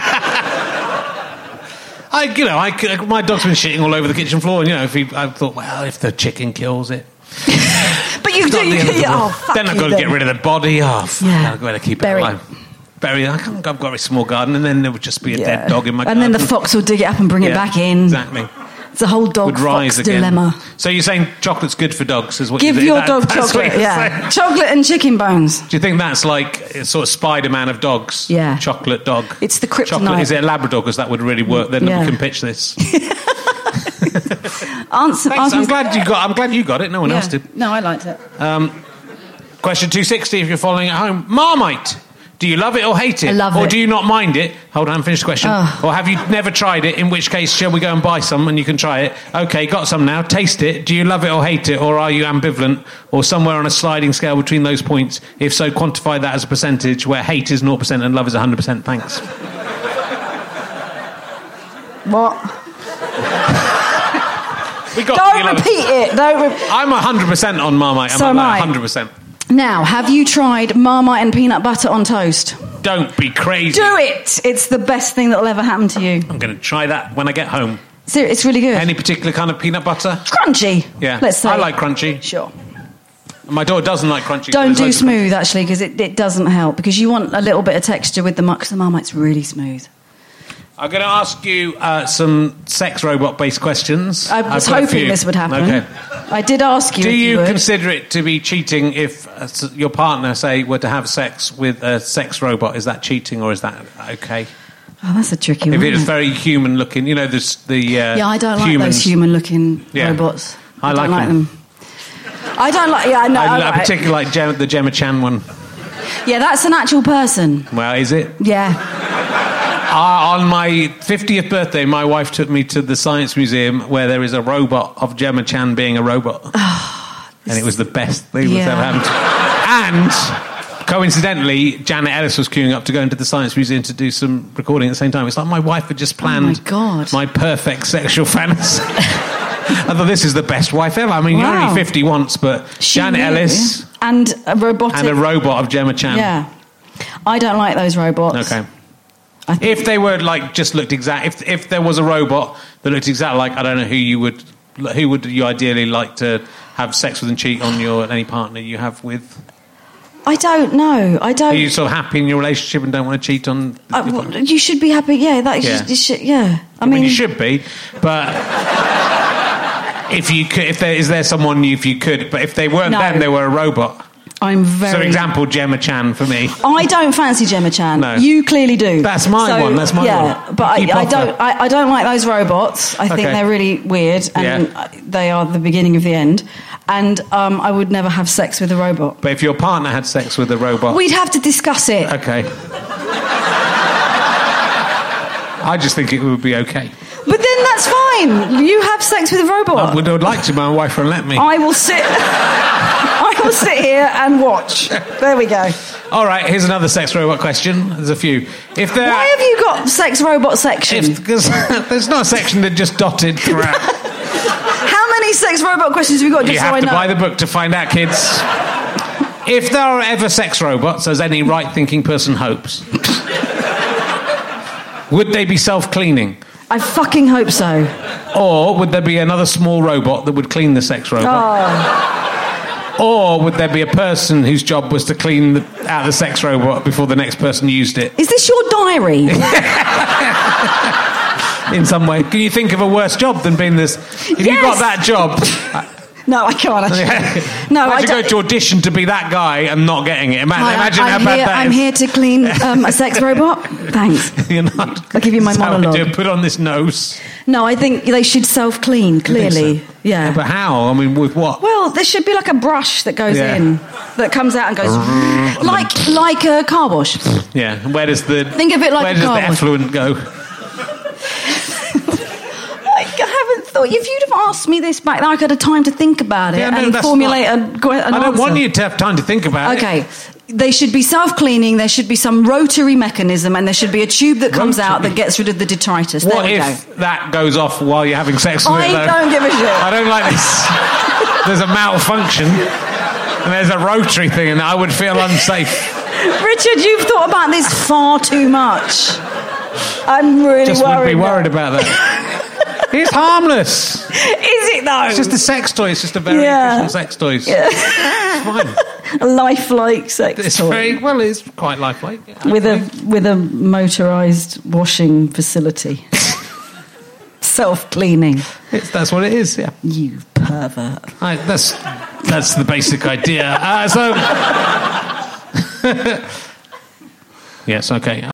My dog's been shitting all over the kitchen floor, and I thought, well, if the chicken kills it. But you do. Then I've got to get rid of the body. I've got to keep Bury. it alive. I've got a very small garden, and then there would just be a dead dog in my garden. And then the fox will dig it up and bring it back in. Exactly. It's a whole dog-fox dilemma. So you're saying chocolate's good for dogs? Is what Give you your dog chocolate, chocolate and chicken bones. Do you think that's like a sort of Spider-Man of dogs? Yeah. Chocolate dog. It's the kryptonite. Chocolate. Is it a Labrador? Because that would really work. Then we can pitch this. I'm glad you got it. No one else did. No, I liked it. Question 260, if you're following at home. Marmite. Do you love it or hate it? I love it. Or do you not mind it? Hold on, finish the question. Or have you never tried it? In which case, shall we go and buy some and you can try it? Okay, got some now. Taste it. Do you love it or hate it? Or are you ambivalent? Or somewhere on a sliding scale between those points? If so, quantify that as a percentage where hate is 0% and love is 100%. Thanks. What? Don't repeat it. I'm 100% on Marmite. So am I. 100%. Now, have you tried Marmite and peanut butter on toast? Don't be crazy. Do it! It's the best thing that will ever happen to you. I'm going to try that when I get home. It's really good. Any particular kind of peanut butter? Crunchy. Yeah. Let's say. I like crunchy. Sure. My daughter doesn't like crunchy. Don't do smooth, actually, because it doesn't help. Because you want a little bit of texture with the because the Marmite's really smooth. I'm going to ask you some sex robot-based questions. I was hoping this would happen. Okay. I did ask you. Do you would. consider it to be cheating if your partner, say, were to have sex with a sex robot? Is that cheating or is that okay? Oh, that's a tricky one. If it was very human-looking, there's the yeah, I don't humans. like those human-looking robots. I don't like them. I don't like. Yeah, no. I particularly like the Gemma Chan one. Yeah, that's an actual person. Well, is it? Yeah. On my 50th birthday, my wife took me to the Science Museum where there is a robot of Gemma Chan being a robot. And it was the best thing that's ever happened. And coincidentally, Janet Ellis was queuing up to go into the Science Museum to do some recording at the same time. It's like my wife had just planned my perfect sexual fantasy. I thought, this is the best wife ever. I mean, you're only 50 once, but Janet Ellis... And a robotic... And a robot of Gemma Chan. Yeah. I don't like those robots. Okay. If they were just looked exact, if there was a robot that looked exactly like, I don't know who would you ideally like to have sex with and cheat on any partner you have with? I don't know. Are you sort of happy in your relationship and don't want to cheat on? You should be happy. Yeah, you should. Yeah. I mean, you should be, but If you could, is there someone if you could? But if they weren't them, they were a robot. I'm very... For example, Gemma Chan for me. I don't fancy Gemma Chan. No. You clearly do. That's my one. That's my one. But I don't like those robots. I think they're really weird, and they are the beginning of the end. And I would never have sex with a robot. But if your partner had sex with a robot... We'd have to discuss it. Okay. I just think it would be okay. But then that's fine. You have sex with a robot. I would like to, my wife won't let me. I will sit here and watch. There we go. All right, here's another sex robot question. There's a few. Why have you got sex robot section? Because there's not a section that just dotted throughout. How many sex robot questions have you got? Just you so have I to know. buy the book to find out, kids. If there are ever sex robots, as any right-thinking person hopes, would they be self-cleaning? I fucking hope so. Or would there be another small robot that would clean the sex robot? Or would there be a person whose job was to clean out the sex robot before the next person used it? Is this your diary? In some way. Can you think of a worse job than being this? If you got that job... No, I can't actually. No, imagine going to audition to be that guy and not getting it. Imagine how bad that is. I'm here to clean a sex robot. Thanks. I'll give you my monologue. Put on this nose. No, I think they should self-clean, clearly. So? Yeah. But how? I mean, with what? Well, there should be like a brush that goes in, that comes out and goes... like a car wash. Yeah. Where does the... Think of it like a car wash. Where does the effluent go? If you'd have asked me this back then, I could have time to think about it and formulate an answer. I don't want you to have time to think about it. Okay. They should be self-cleaning, there should be some rotary mechanism, and there should be a tube that comes out that gets rid of the detritus. What if that goes off while you're having sex with it, though? I don't give a shit. I don't like this. There's a malfunction, and there's a rotary thing, and I would feel unsafe. Richard, you've thought about this far too much. I'm really just worried. Just would be worried about that. It's harmless. Is it, though? It's just a sex toy. It's just a very efficient sex toy. Yeah. It's fine. A lifelike sex toy. It's quite lifelike. Yeah, with a motorised washing facility. Self-cleaning. That's what it is, yeah. You pervert. That's the basic idea. Yes, okay.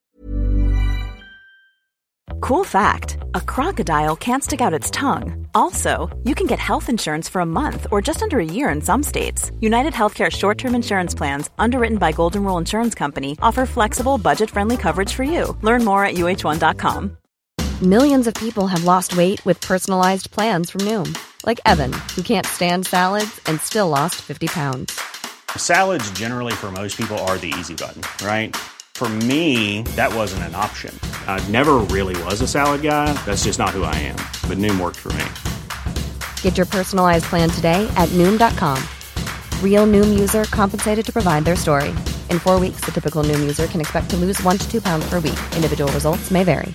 Cool fact, a crocodile can't stick out its tongue. Also, you can get health insurance for a month or just under a year in some states. United Healthcare short-term insurance plans, underwritten by Golden Rule Insurance Company, offer flexible, budget-friendly coverage for you. Learn more at UH1.com. Millions of people have lost weight with personalized plans from Noom. Like Evan, who can't stand salads and still lost 50 pounds. Salads generally for most people are the easy button, right? For me, that wasn't an option. I never really was a salad guy. That's just not who I am. But Noom worked for me. Get your personalized plan today at Noom.com. Real Noom user compensated to provide their story. In 4 weeks, the typical Noom user can expect to lose 1 to 2 pounds per week. Individual results may vary.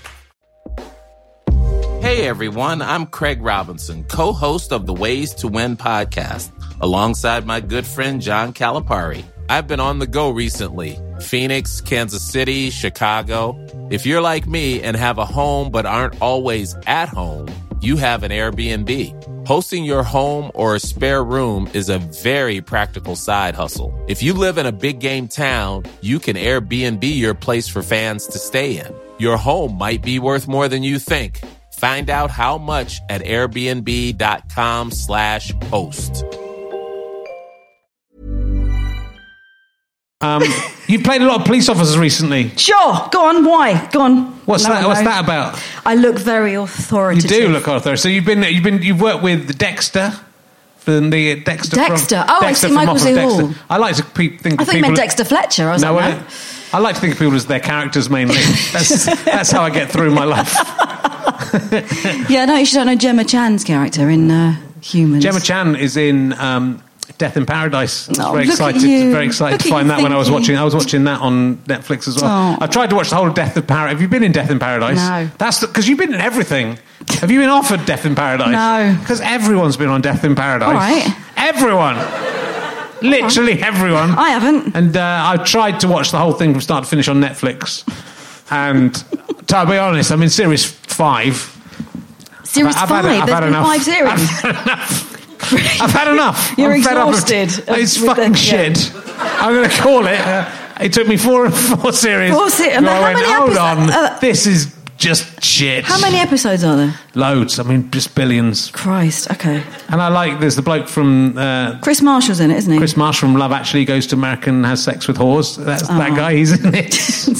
Hey, everyone. I'm Craig Robinson, co-host of the Ways to Win podcast, alongside my good friend John Calipari. I've been on the go recently. Phoenix, Kansas City, Chicago. If you're like me and have a home but aren't always at home, you have an Airbnb. Hosting your home or a spare room is a very practical side hustle. If you live in a big game town, you can Airbnb your place for fans to stay in. Your home might be worth more than you think. Find out how much at airbnb.com/host. You've played a lot of police officers recently. Sure. Go on. Why? Go on. What's that about? I look very authoritative. You do look authoritative. So you've worked with Dexter. From the Dexter. Dexter. From, I see Michael C. Hall. I like to think of people. I thought you meant Dexter Fletcher. I was like, no. I like to think of people as their characters mainly. That's how I get through my life. Yeah, no, you should know Gemma Chan's character in Humans. Gemma Chan is in Death in Paradise. I was very excited to find that when I was watching. I was watching that on Netflix as well. Oh. I've tried to watch the whole of Death in Paradise. Have you been in Death in Paradise? No. That's because you've been in everything. Have you been offered Death in Paradise? No. Because everyone's been on Death in Paradise. All right. Everyone. Literally everyone. I haven't. And I've tried to watch the whole thing from start to finish on Netflix. And to be honest, I'm in series 5. Series 5. There's been 5 series. I've had enough. You're I'm fed up exhausted. It's fucking shit. I'm going to call it. It took me 4 series. 4 series. And I went, hold episodes? on. This is just shit. How many episodes are there? Loads. I mean, just billions. Christ, okay. And I like, there's the bloke from... Chris Marshall's in it, isn't he? Chris Marshall from Love Actually goes to America and has sex with whores. That's that guy, he's in it.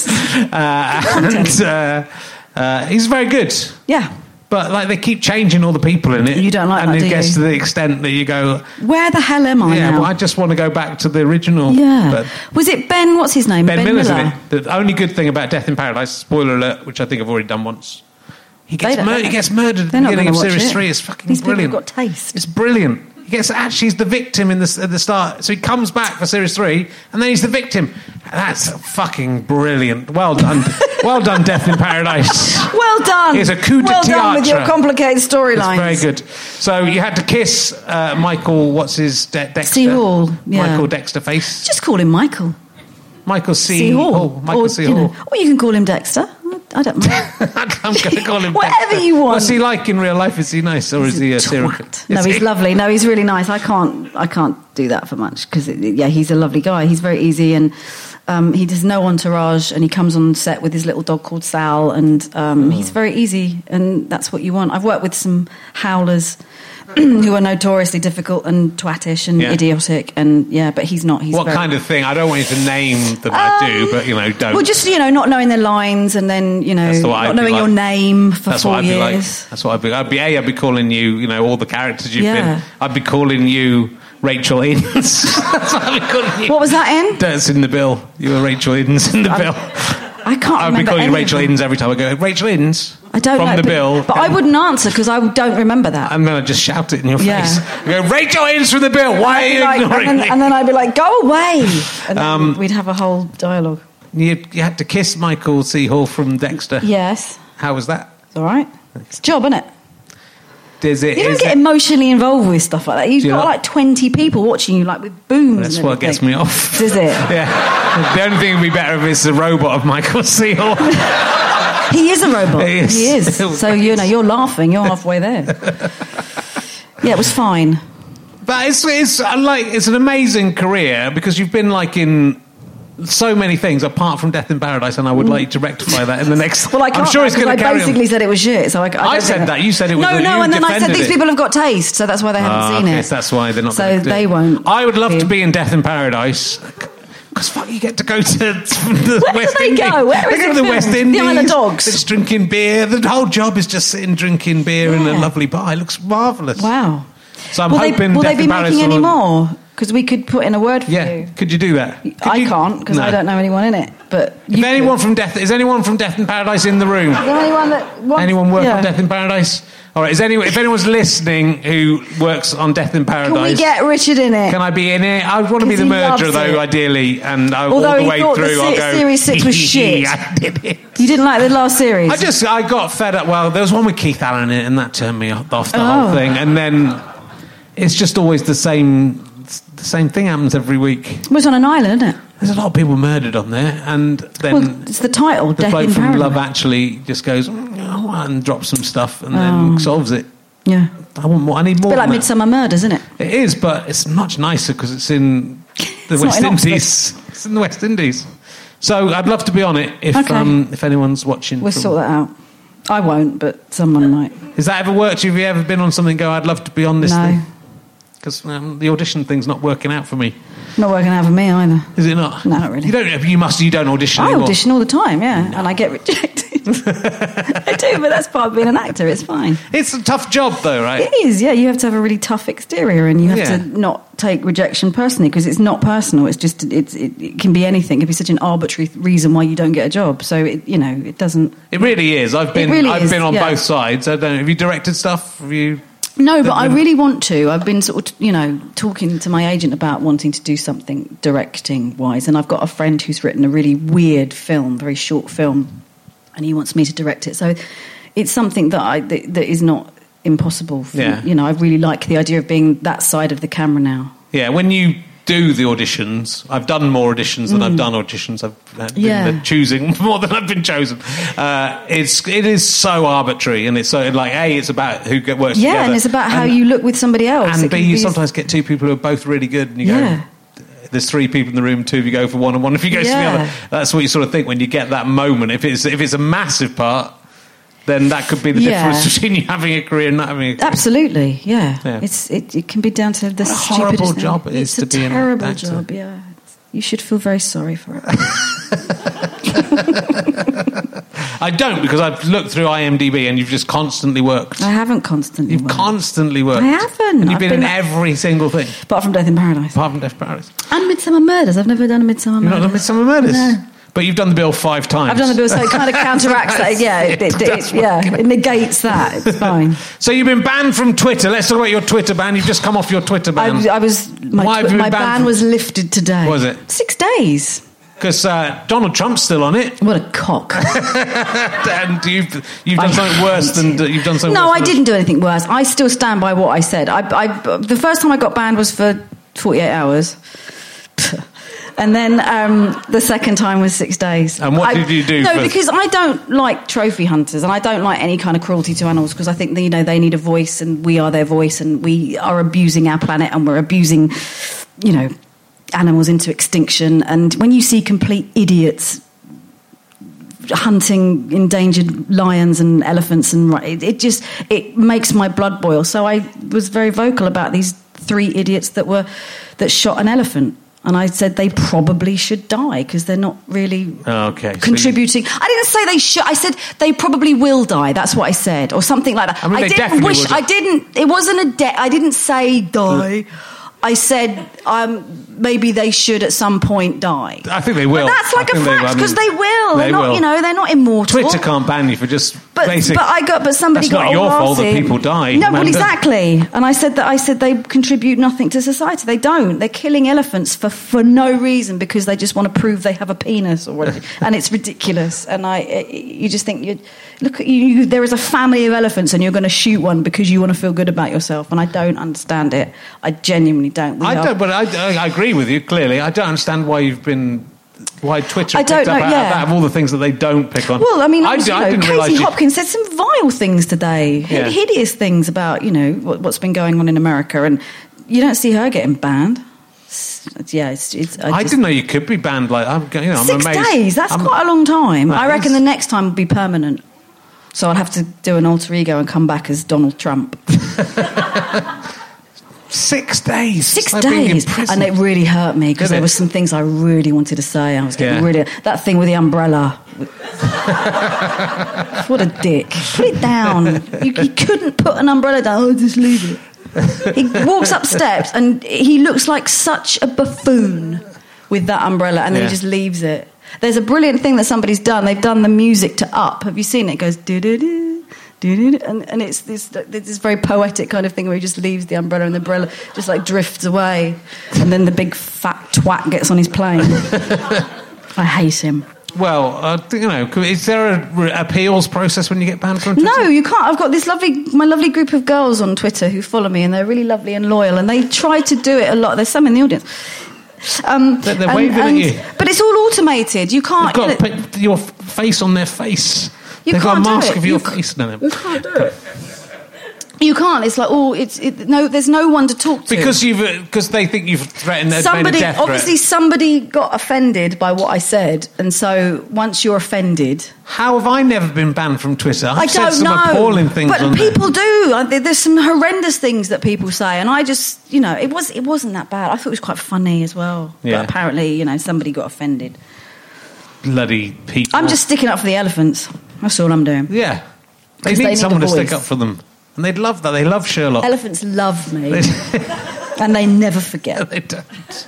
He's very good. Yeah. But like they keep changing all the people in it. You don't like and that, it do gets you? to the extent that you go, where the hell am I yeah, now? well, I just want to go back to the original. Yeah. But was it Ben, what's his name? Ben Miller's in Miller. it. The only good thing about Death in Paradise, spoiler alert, which I think I've already done once, he gets murdered at the beginning of Series 3. It's fucking These brilliant. People have got taste. It's brilliant. He gets, actually, he's the victim at the start. So he comes back for Series 3, and then he's the victim. That's fucking brilliant. Well done. Well done, Death in Paradise. Well done. It's a coup de well théâtre. done with your complicated storylines. It's very good. So you had to kiss Michael, what's his, Dexter? C. Hall, yeah. Michael Dexter Face. Just call him Michael. Michael C. Hall. Michael C. Hall. Or you can call him Dexter. I don't mind. I'm going to call him Whatever Dexter. you want. What's he like in real life? Is he nice or is he a serial killer? No, he's lovely. No, he's really nice. I can't do that for much because he's a lovely guy. He's very easy and he does no entourage and he comes on set with his little dog called Sal and he's very easy and that's what you want. I've worked with some howlers who are notoriously difficult and twattish and idiotic and but he's not. He's what kind of thing? I don't want you to name that I do, but don't. Well, just not knowing their lines and then not knowing your name for 4 years. Like. That's what I'd be. I'd be calling you, all the characters you've been. I'd be calling you Rachel Innes. That's what I'd be calling you. What was that in? That's in the bill. You were Rachel Innes in the bill. I can't remember. I'd be calling you Rachel Innes every time I go, Rachel Innes. I don't from know, the bill. But I wouldn't answer because I don't remember that. And then I'd just shout it in your face. I go, Rachel Innes from the bill. Why are you ignoring me? And then I'd be like, go away. And then we'd have a whole dialogue. You had to kiss Michael C. Hall from Dexter. Yes. How was that? It's all right. It's a job, isn't it? You don't get emotionally involved with stuff like that. You've got like 20 people watching you, like with booms. That's what gets me off. Is it? Yeah. The only thing would be better if it's a robot of Michael C. Hall. He is a robot. He is. So you're laughing. You're halfway there. Yeah, it was fine. But it's an amazing career because you've been like in so many things apart from Death in Paradise, and I would like to rectify that in the next. Well, I can't. I'm sure it's going to carry on. I basically said it was shit. So I said that. You said it was. No, and then I said these people have got taste, so that's why they haven't seen it. That's why they're not. So they won't. I would love to be in Death in Paradise. Because you get to go to the Where West do they Indies. go? Where they is go it to the West Indies. The Isle of Dogs. They're just drinking beer. The whole job is just sitting drinking beer in a lovely bar. It looks marvellous. Wow. So I'm hoping. Will they be making any more? Because we could put in a word for you. Could you do that? I can't because I don't know anyone in it. But is anyone from Death in Paradise in the room? Is there anyone that wants, anyone work on Death in Paradise? All right. If anyone's listening who works on Death in Paradise, can we get Richard in it? Can I be in it? I want to be the murderer, though, ideally, and all the way through, I'll go. Series 6 was shit. I did it. You didn't like the last series? I got fed up. Well, there was one with Keith Allen in it, and that turned me off the whole thing. And then it's just always the same thing happens every week. It was on an island, isn't it? There's a lot of people murdered on there, and then it's the title. The bloke from Love Actually just goes and drops some stuff, and then solves it. Yeah, I want more. I need more. It's a bit like Midsummer Murders, isn't it? It is, but it's much nicer because it's in the West Indies. It's in the West Indies. So I'd love to be on it if anyone's watching. We'll sort that out. I won't, but someone might. Has that ever worked? Have you ever been on something? I'd love to be on this thing. No. Because the audition thing's not working out for me. Not working out for me either. Is it not? No, not really. You don't audition anymore. I audition all the time, and I get rejected. I do, but that's part of being an actor. It's fine. It's a tough job, though, right? It is, yeah. You have to have a really tough exterior, and you have to not take rejection personally because it's not personal. It's just it can be anything. It can be such an arbitrary reason why you don't get a job. So it doesn't. It really is. I've been on both sides. I don't know. Have you directed stuff? Have you? No, but I really want to. I've been sort of, talking to my agent about wanting to do something directing-wise, and I've got a friend who's written a really weird film, very short film, and he wants me to direct it. So it's something that is not impossible. I really like the idea of being that side of the camera now. Yeah, when you do the auditions. I've done more auditions than I've done auditions. I've been choosing more than I've been chosen. It is so arbitrary, and it's so like it's about who works together. Yeah, and it's about how you look with somebody else. And B, you sometimes get two people who are both really good, and you go, there's three people in the room, two of you go for one, and one if you go to the other. That's what you sort of think when you get that moment. If it's a massive part, then that could be the difference between you having a career and not having a career. Absolutely, It can be down to the stupidest horrible job it is to be an actor. It's a terrible job, yeah. You should feel very sorry for it. I don't, because I've looked through IMDb and you've just constantly worked. I haven't constantly worked. You've constantly worked. I haven't. And you've been in every single thing. Apart from Death in Paradise. And Midsummer Murders. I've never done a Midsummer Murders. You've not done Midsummer Murders? No. But you've done the bill 5 times. I've done the bill, so it kind of counteracts that. Yeah, it negates that. It's fine. So you've been banned from Twitter. Let's talk about your Twitter ban. You've just come off your Twitter ban. My ban was lifted today. Was it? 6 days. Because Donald Trump's still on it. What a cock! And you've done something worse than you've done something. No, I didn't do anything worse. I still stand by what I said. The first time I got banned was for 48 hours. And then the second time was 6 days. And what did you do? No, because I don't like trophy hunters, and I don't like any kind of cruelty to animals, because I think they need a voice, and we are their voice, and we are abusing our planet, and we're abusing, animals into extinction. And when you see complete idiots hunting endangered lions and elephants, and it makes my blood boil. So I was very vocal about these 3 idiots that shot an elephant. And I said they probably should die because they're not really contributing. I didn't say they should. I said they probably will die. That's what I said, or something like that. I mean, It wasn't a death. I didn't say die. I said maybe they should at some point die. I think they will. But that's like a fact, because they will. They're not immortal. Twitter can't ban you for just basic. But somebody that's got not your fault that people die. No, well, exactly. And I said they contribute nothing to society. They don't. They're killing elephants for no reason, because they just want to prove they have a penis or whatever. And it's ridiculous. And you just think look at you. There is a family of elephants, and you're going to shoot one because you want to feel good about yourself. And I don't understand it. I genuinely don't. But I agree with you, clearly. I don't understand why Twitter picked up out of all the things that they don't pick on. Well, I mean, Katie Hopkins said some vile things today, hideous things about, what's been going on in America, and you don't see her getting banned. I didn't know you could be banned like I'm 6 amazed. days, that's quite a long time. I reckon the next time will be permanent. So I'll have to do an alter ego and come back as Donald Trump. 6 days. 6 days. And it really hurt me, because there were some things I really wanted to say. I was getting that thing with the umbrella. What a dick. Put it down. You couldn't put an umbrella down. Oh, just leave it. He walks up steps and he looks like such a buffoon with that umbrella, and then he just leaves it. There's a brilliant thing that somebody's done. They've done the music to Up. Have you seen it? It goes do-do-do. And it's this very poetic kind of thing where he just leaves the umbrella, and the umbrella just like drifts away, and then the big fat twat gets on his plane. I hate him. Well, is there an appeals process when you get banned from Twitter? No, you can't. I've got my lovely group of girls on Twitter who follow me, and they're really lovely and loyal, and they try to do it a lot. There's some in the audience. They're waving at you. But it's all automated. You can't... You've got to put your face on their face. They've got a mask of your face on them. You can't do it. You can't. It's like, there's no one to talk to. Because they think you've threatened made a death threat. Obviously, somebody got offended by what I said, and so once you're offended... How have I never been banned from Twitter? I've said some appalling things on there. But people do. There's some horrendous things that people say, and I just, it wasn't that bad. I thought it was quite funny as well. Yeah. But apparently, somebody got offended. Bloody people. I'm just sticking up for the elephants. That's all I'm doing. Yeah. They need someone to stick up for them. And they'd love that. They love Sherlock. Elephants love me. And they never forget. They don't.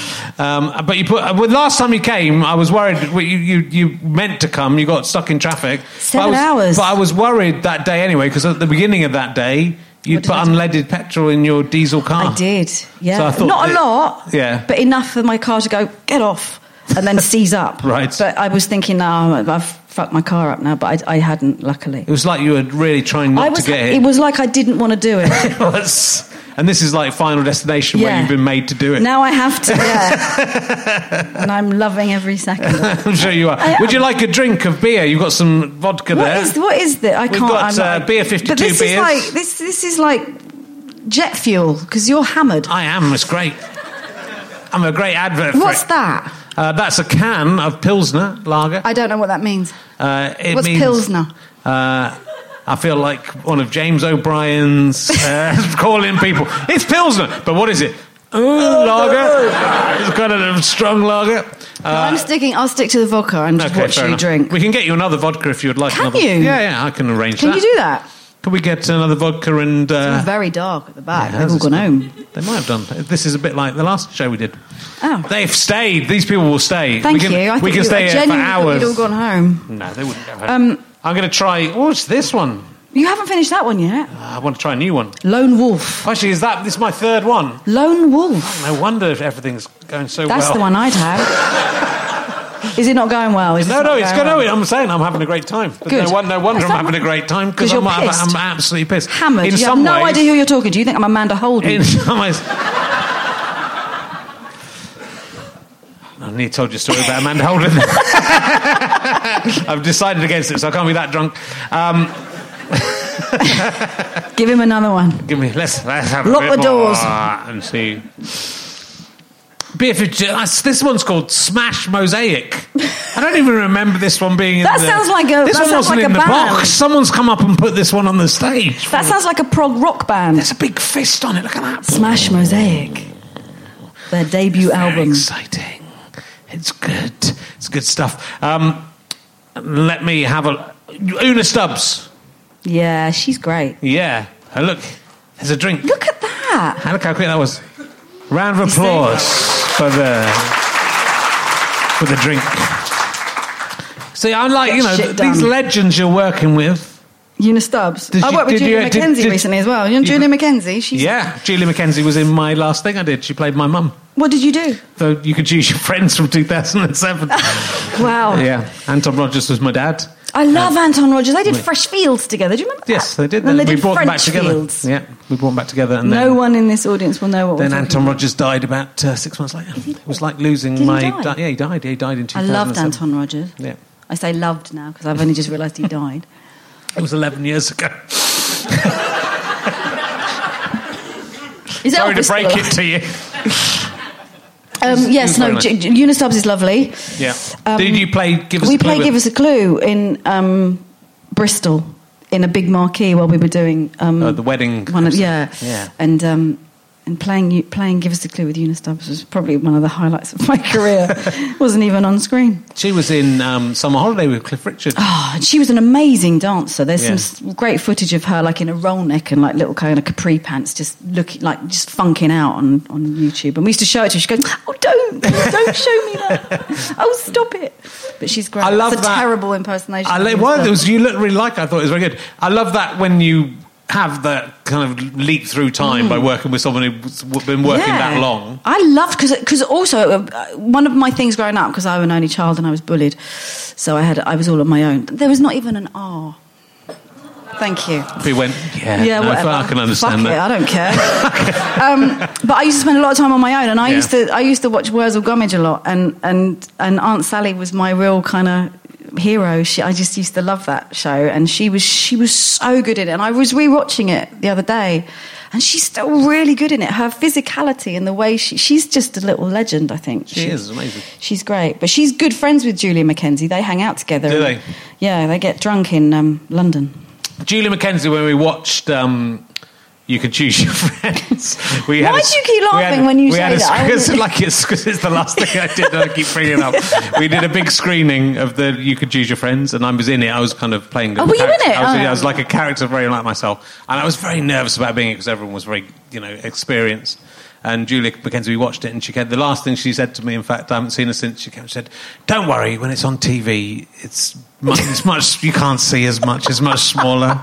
But last time you came, I was worried. You meant to come. You got stuck in traffic. 7 hours. But I was worried that day anyway, because at the beginning of that day, you put unleaded petrol in your diesel car. I did, yeah. So I thought not a lot, but enough for my car to go, get off, and then seize up. Right. But I was thinking, I've fucked my car up now, but I hadn't, luckily. It was like you were really trying not to get hit. It was like I didn't want to do it. It was. And this is like Final Destination where you've been made to do it. Now I have to, yeah. And I'm loving every second of it. I'm sure you are. Would you like a drink of beer? You've got some vodka there. What is that? We've got beer 52 but this beers. This is like jet fuel, because you're hammered. I am. It's great. I'm a great advert for What's it. that? That's a can of Pilsner lager. I don't know what that means. What's Pilsner? I feel like one of James O'Brien's calling people. It's Pilsner, but what is it? Lager. It's kind of a strong lager. I'll stick to the vodka and just watch you drink. We can get you another vodka if you would like. Can another. you? Yeah, I can arrange that. Can you do that? Can we get another vodka and... It's very dark at the back. Yeah, They've all gone home. They might have done. This is a bit like the last show we did. Oh. They've stayed. These people will stay. Thank you. We can stay here for hours. You'd all gone home. No, they wouldn't have. I'm going to try... What's this one? You haven't finished that one yet. I want to try a new one. Lone Wolf. Actually, this is my third one. Lone Wolf. No wonder if everything's going so well. That's the one I'd have. Is it not going well? No, it's going well. I'm saying I'm having a great time. Good. No wonder I'm having a great time, because I'm absolutely pissed. Hammered. You have no idea who you're talking to. You think I'm Amanda Holden? In some ways... I nearly told you a story about Amanda Holden. I've decided against it, so I can't be that drunk. Give him another one. Let's have Lock a bit the doors and see. This one's called Smash Mosaic. I don't even remember this one being in That sounds like a This one wasn't in the box. Someone's come up and put this one on the stage. That sounds like a prog rock band. There's a big fist on it. Look at that. Smash Mosaic. Their debut album. Exciting. It's good. It's good stuff. Let me have Una Stubbs. Yeah, she's great. Yeah. Look, there's a drink. Look at that. Look how quick that was. Round of applause for the drink. See, I'm like, these legends you're working with. Una Stubbs. I worked with Julie Mackenzie recently as well. You know Julie Mackenzie? Julie Mackenzie was in my last thing I did. She played my mum. What did you do? So You Could Choose Your Friends from 2007. Wow. Yeah. Anton Rogers was my dad. I love Anton Rogers. They did Fresh Fields together. Do you remember that? Yes, they did. And they we did brought them back French together. Fields. Yeah, we brought them back together. And no one in this audience will know what we're Then talking Anton about. Rogers died about 6 months later. It was like losing Did my... he die? Yeah, he died. He died in 2007. I loved Anton Rogers. Yeah. I say loved now because I've only just realised he died. It was 11 years ago. Sorry to break it to you. Yes, no, Una Stubbs is lovely. Yeah. Did you play Give Us a Clue? We played Give Us a Clue in Bristol in a big marquee while we were doing... the wedding. Yeah. And playing Give Us a Clue with Una Stubbs was probably one of the highlights of my career. Wasn't even on screen. She was in Summer Holiday with Cliff Richard. Oh, and she was an amazing dancer. There's some great footage of her, like in a roll neck and like little kind of capri pants, just looking like just funking out on YouTube. And we used to show it to her. She goes, "Oh, don't show me that. Oh, stop it." But she's great. I love It's a terrible impersonation. You look really like her. I thought it was very good. I love that when you have that kind of leap through time by working with someone who's been working that long. I loved, because also one of my things growing up, because I was an only child and I was bullied, so I was all on my own. There was not even an R. Thank you. He went, whatever. I can understand Fuck that. it, I don't care. But I used to spend a lot of time on my own, and I used to watch Wurzel Gummidge a lot, and Aunt Sally was my real kind of hero. I just used to love that show, and she was so good in it. And I was rewatching it the other day, and she's still really good in it. Her physicality and the way she's just a little legend, I think. She is amazing. She's great, but she's good friends with Julia Mackenzie. They hang out together. Do they? Yeah, they get drunk in London. Julia Mackenzie, when we watched You Could Choose Your Friends. Why do you keep laughing when you say that? Because it's the last thing I did and I keep bringing it up. We did a big screening of the You Could Choose Your Friends, and I was in it. I was kind of playing... Oh, were you in it? I was like a character very like myself. And I was very nervous about being it because everyone was very, experienced. And Julia Mackenzie, we watched it, and the last thing she said to me, in fact, I haven't seen her since, she came and said, "Don't worry, when it's on TV, it's much, you can't see as much, it's much smaller."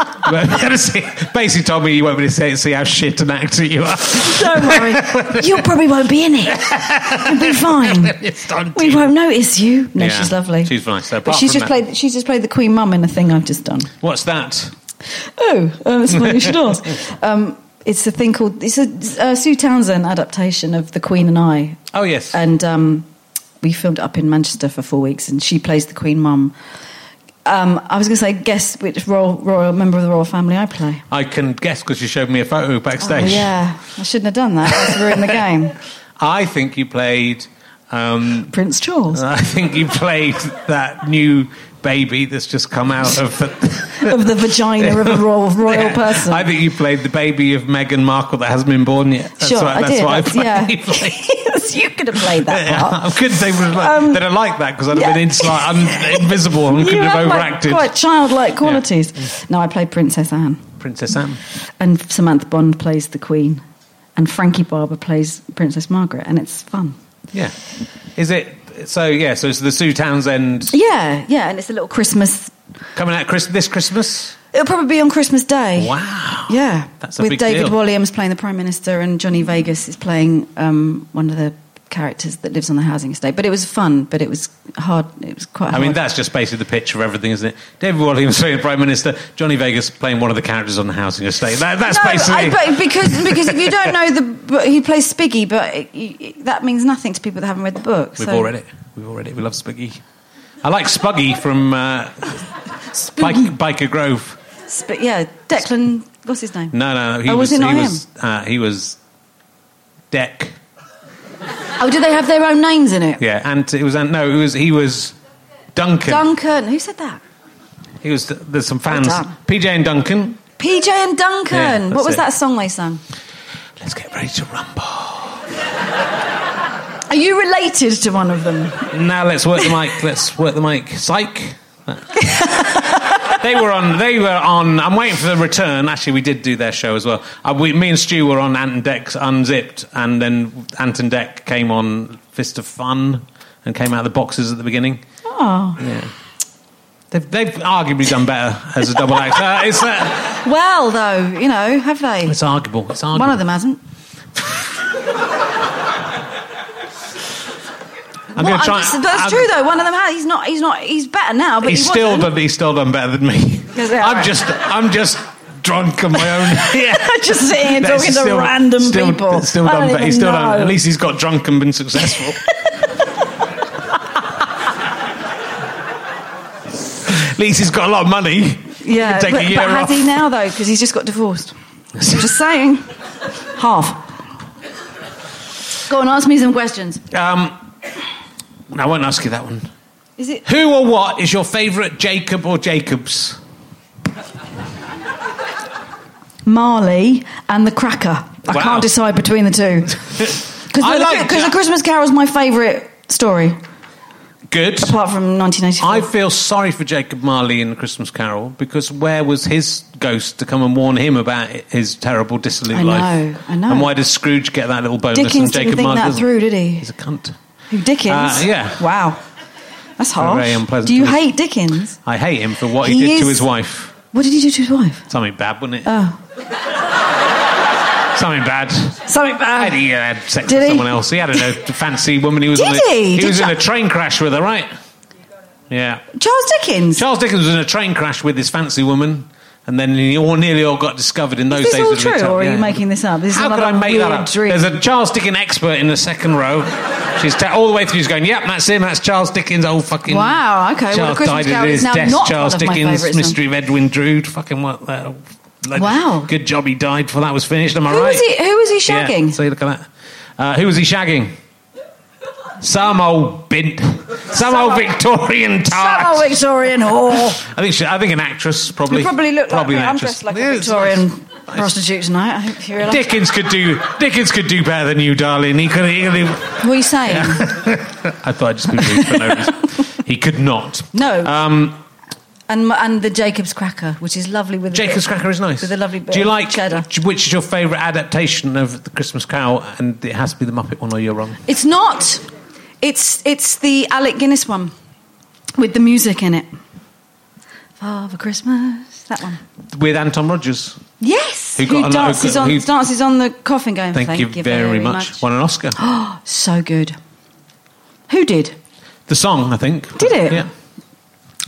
Basically told me you won't be able to see how shit an actor you are. Don't worry, you probably won't be in it. You'll be fine. We won't notice you. No, she's lovely. She's nice. So but she's just played the Queen Mum in the thing I've just done. What's that? Oh, that's what you should ask. It's a thing called... It's a Sue Townsend adaptation of The Queen and I. Oh, yes. And we filmed it up in Manchester for 4 weeks, and she plays the Queen Mum. I was going to say, guess which royal member of the royal family I play. I can guess because you showed me a photo backstage. Oh, yeah. I shouldn't have done that. That's ruined the game. I think you played... Prince Charles. I think you played that new baby that's just come out of the vagina of a royal person. I think you played the baby of Meghan Markle that hasn't been born yet. That's sure, what, I did. What I played. You could have played that part. I couldn't say that I like that because I'd have been invisible and couldn't have overacted. Quite childlike qualities. Yeah. No, I played Princess Anne. Princess Anne. And Samantha Bond plays the Queen. And Frankie Barber plays Princess Margaret. And it's fun. Yeah. Is it... So it's the Sue Townsend... Yeah, and it's a little Christmas... Coming out this Christmas? It'll probably be on Christmas Day. Wow. Yeah. That's a big deal. With David Walliams playing the Prime Minister and Johnny Vegas is playing one of the characters that lives on the housing estate. But it was fun, but it was hard. It was quite hard. I mean, that's just basically the pitch of everything, isn't it? David Walliams playing the Prime Minister, Johnny Vegas playing one of the characters on the housing estate. That's basically... because if you don't know he plays Spiggy, but that means nothing to people that haven't read the book. We've all read it. We love Spiggy. I like Spuggy from Biker Grove. Declan... What's his name? No. He was Deck. Oh, do they have their own names in it? Yeah, and he was Duncan. Duncan. Who said that? There's some fans. PJ and Duncan. PJ and Duncan. Yeah, what was that song they sang? Let's get ready to rumble. Are you related to one of them? Now let's work the mic. Psych. They were on. I'm waiting for the return. Actually, we did do their show as well. Me and Stu were on Ant and Dec's Unzipped, and then Ant and Dec came on Fist of Fun and came out of the boxes at the beginning. Oh, yeah. They've arguably done better as a double act. Well, though, have they? It's arguable. One of them hasn't. That's true though. One of them has. He's better now, but he's still done better than me. I'm just drunk on my own. Yeah. Just sitting and talking to random people. He's still done. At least he's got drunk and been successful. At least he's got a lot of money. Yeah, take a year but off. Has he now though? Because he's just got divorced. Just saying. Half. Go on, ask me some questions. I won't ask you that one. Is it... Who or what is your favourite Jacob or Jacobs? Marley and the Cracker. I can't decide between the two. Because The Christmas Carol is my favourite story. Good. Apart from 1984. I feel sorry for Jacob Marley in The Christmas Carol because where was his ghost to come and warn him about his terrible, dissolute life? I know. And why does Scrooge get that little bonus? Dickens and Jacob didn't think Marley that through, did he? He's a cunt. Who, Dickens? Yeah. Wow. That's harsh. Very unpleasant. Do you hate Dickens? I hate him for what he did to his wife. What did he do to his wife? Something bad, wasn't it? Oh. Something bad. He had sex with someone else. He had a fancy woman. He was in a train crash with her, right? Yeah. Charles Dickens was in a train crash with this fancy woman, and then nearly all got discovered in those days. Is this all true, or are you making this up? How could I make that up? Dream. There's a Charles Dickens expert in the second row. She's all the way through. She's going, "Yep, that's him. That's Charles Dickens. Old fucking wow." Okay, Charles died at his death. Charles Dickens, Mystery of Edwin Drood. Fucking what? Wow. Good job he died before that was finished. Am I right? Who was he shagging? Yeah, so look at that. Who was he shagging? Some old bint. Some old Victorian tart. Some old Victorian whore. I think an actress, probably. You probably look like me. I'm dressed like a Victorian prostitute tonight. I hope you realise. Dickens could do better than you, darling. He could. What are you saying? I thought I'd just be rude for no reason. He could not. No. And the Jacob's Cracker, which is lovely with Jacob's Cracker is nice. With a lovely bit Do you like cheddar. Which is your favourite adaptation of The Christmas Carol? And it has to be the Muppet one, or you're wrong. It's not. It's the Alec Guinness one with the music in it. Father Christmas, that one with Anton Rogers. Yes, who dances on the coffin going. Thank you very much. Won an Oscar. Oh, so good. Who did? The song, I think. Did it? Yeah.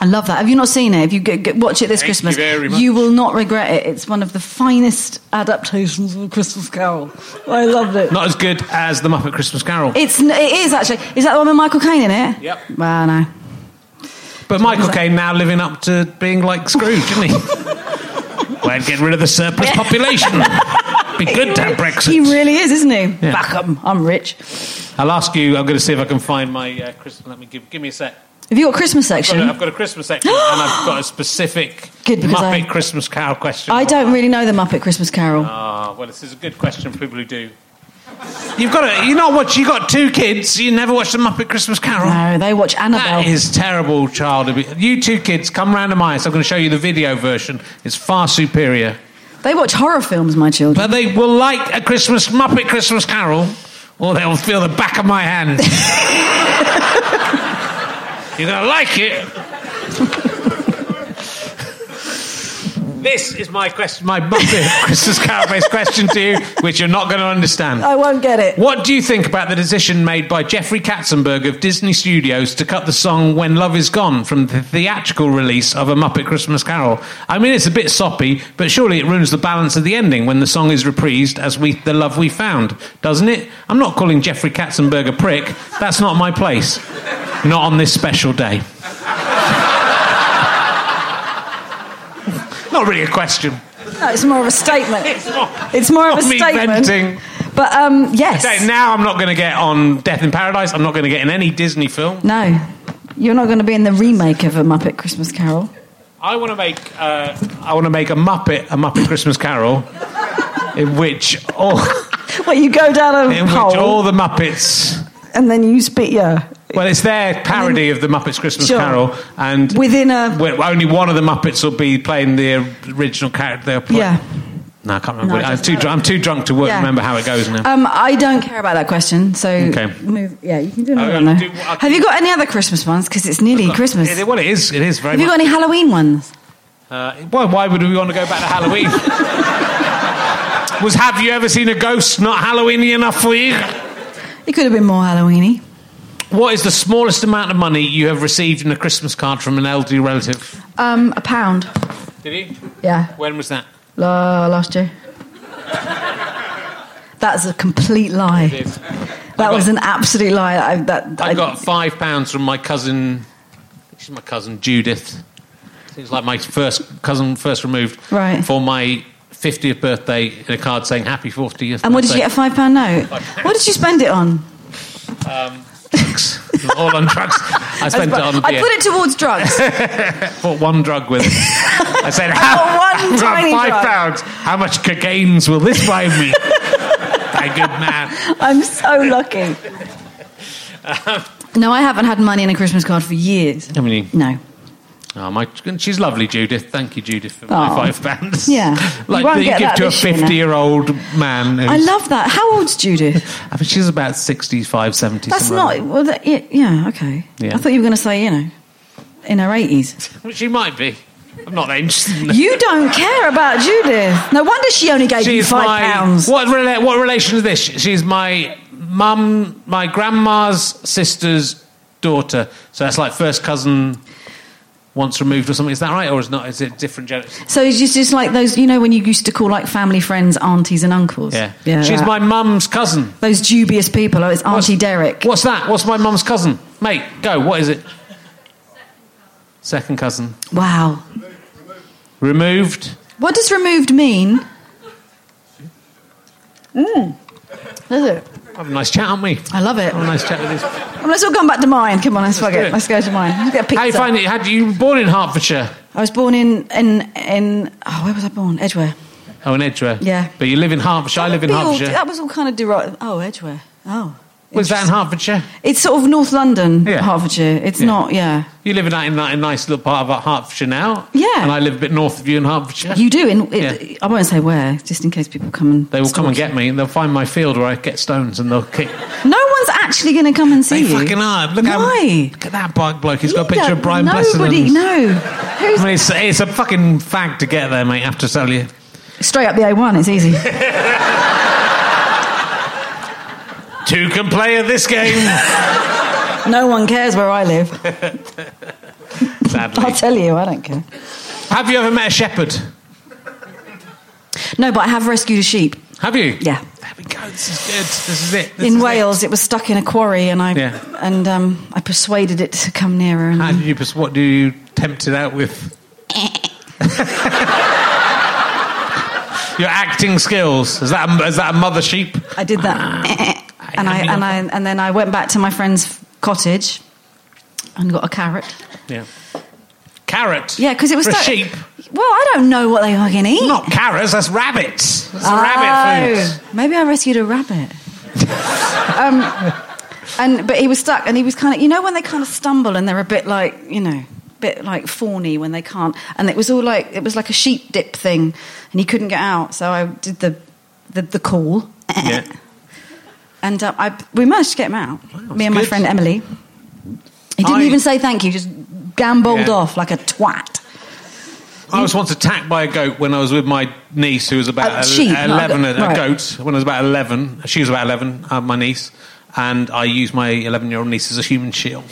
I love that. Have you not seen it? If you watch it this Thank Christmas, you very much. you will not regret it. It's one of the finest adaptations of A Christmas Carol. I loved it. Not as good as The Muppet Christmas Carol. It is actually. Is that the one with Michael Caine in it? Yep. Well, no. But Michael Caine now living up to being like Scrooge, isn't he? Well, get rid of the surplus population. Be good to have Brexit. He really is, isn't he? Yeah. Back up. I'm rich. I'll ask you. I'm going to see if I can find my Christmas. Let me give me a sec. Have you got a Christmas section? I've got a Christmas section, and I've got a specific Good, because Muppet Christmas Carol question. I don't really know the Muppet Christmas Carol. Well, this is a good question for people who do. You've got to. You got 2 kids. You never watched the Muppet Christmas Carol. No, they watch Annabelle. That is terrible, child. You 2 kids, come round to my house. I'm going to show you the video version. It's far superior. They watch horror films, my children. But they will like a Muppet Christmas Carol, or they'll feel the back of my hand. You're going to like it. This is my question, my Muppet Christmas Carol-based question to you, which you're not going to understand. I won't get it. What do you think about the decision made by Jeffrey Katzenberg of Disney Studios to cut the song When Love Is Gone from the theatrical release of A Muppet Christmas Carol? I mean, it's a bit soppy, but surely it ruins the balance of the ending when the song is reprised as The Love We Found, doesn't it? I'm not calling Jeffrey Katzenberg a prick. That's not my place. Not on this special day. Not really a question. No, it's more of a statement. It's more of a me statement. venting. But, yes. Okay, now I'm not going to get on Death in Paradise. I'm not going to get in any Disney film. No. You're not going to be in the remake of A Muppet Christmas Carol. I want to make a Muppet Christmas Carol, in which all You go down a hole. which all the Muppets. And then you spit your... Well, it's their parody of the Muppets Christmas Sure. Carol, and Within a... only one of the Muppets will be playing the original character. Yeah. No, I can't remember. No, I'm too drunk to Yeah. remember how it goes now. I don't care about that question, so... Okay. You can do another I'm one gonna now. Have you got any other Christmas ones? Because it's nearly Christmas. Well, it is. It is very Have you much. got any Halloween ones? Well, why would we want to go back to Halloween? Have you ever seen a ghost not Halloweeny enough for you? It could have been more Halloweeny. What is the smallest amount of money you have received in a Christmas card from an elderly relative? £1. Did he? Yeah. When was that? Last year. That's a complete lie. That was an absolute lie. I got £5 from my cousin. She's my cousin Judith. It's like my first cousin, first removed. Right. For my 50th birthday, in a card saying "Happy 40th." And what did you get, a £5 note? What did you spend it on? Drugs. All on drugs. I spent it on beer. I put it towards drugs. Bought one drug with it. I said, one tiny £5. How much cocaines will this buy me? A good man. I'm so lucky. No, I haven't had money in a Christmas card for years. How many? No. Oh, she's lovely, Judith. Thank you, Judith, for my £5. Yeah. Like won't that you get give that to a this year, 50-year-old man. I love that. How old's Judith? I think she's about 65, 70. That's not... Well, yeah, okay. Yeah. I thought you were going to say, in her 80s. Well, she might be. I'm not that interested in that. You don't care about Judith. No wonder she only gave you £5. What relation is this? She's my mum, my grandma's sister's daughter. So that's like first cousin once removed or something. Is that right? Or is it different generations? So it's just like those, when you used to call like family friends aunties and uncles? Yeah. She's that. my mum's cousin. Those dubious people. Oh, it's Auntie Derek. What's that? What's my mum's cousin? Mate, go. What is it? Second cousin. Wow. Removed. What does removed mean? Does it? Have a nice chat, aren't we? I love it. Have a nice chat with this. Well, let's all come back to mine. Come on, let's fuck it. Let's go to mine. Let's get a pizza. How you find it? You were born in Hertfordshire? I was born in where was I born? Edgware. Oh, in Edgware. Yeah. But you live in Hertfordshire. I live in Hertfordshire. That was all kind of derived. Oh, Edgware. Oh. Was that in Hertfordshire? It's sort of North London, Yeah. Hertfordshire. It's not, yeah. You live in that nice little part of Hertfordshire now. Yeah. And I live a bit north of you in Hertfordshire. You do. Yeah. I won't say where, just in case people come and... They will come and get me, and they'll find my field where I get stones, and they'll kick. No one's actually going to come and see you. They fucking are. Why? Look at that bike bloke. He's got a picture of Brian Nobody, Blessing. no. I mean, it's a fucking fag to get there, mate, I have to tell you. Straight up the A1, it's easy. Two can play at this game. No one cares where I live. Sadly. I'll tell you, I don't care. Have you ever met a shepherd? No, but I have rescued a sheep. Have you? Yeah. There we go. This is good. This is it. In Wales, it was stuck in a quarry, and I persuaded it to come nearer. And How did you? What do you tempt it out with? Your acting skills. Is that a mother sheep? I did that, and then I went back to my friend's cottage and got a carrot. Yeah. Carrot? Yeah, because it was for a sheep. Well, I don't know what they fucking eat. Not carrots, that's rabbits. That's rabbit food. Maybe I rescued a rabbit. But he was stuck, and he was kind of, when they kind of stumble and they're a bit like, bit like fawny when they can't, and it was like a sheep dip thing, and he couldn't get out. So I did the call, yeah. And we managed to get him out. Wow, me and my friend Emily. He didn't even say thank you, just gamboled off like a twat. I was once attacked by a goat when I was with my niece, who was about 11. A goat. When I was about 11, she was about 11. My niece, and I used my 11-year-old niece as a human shield.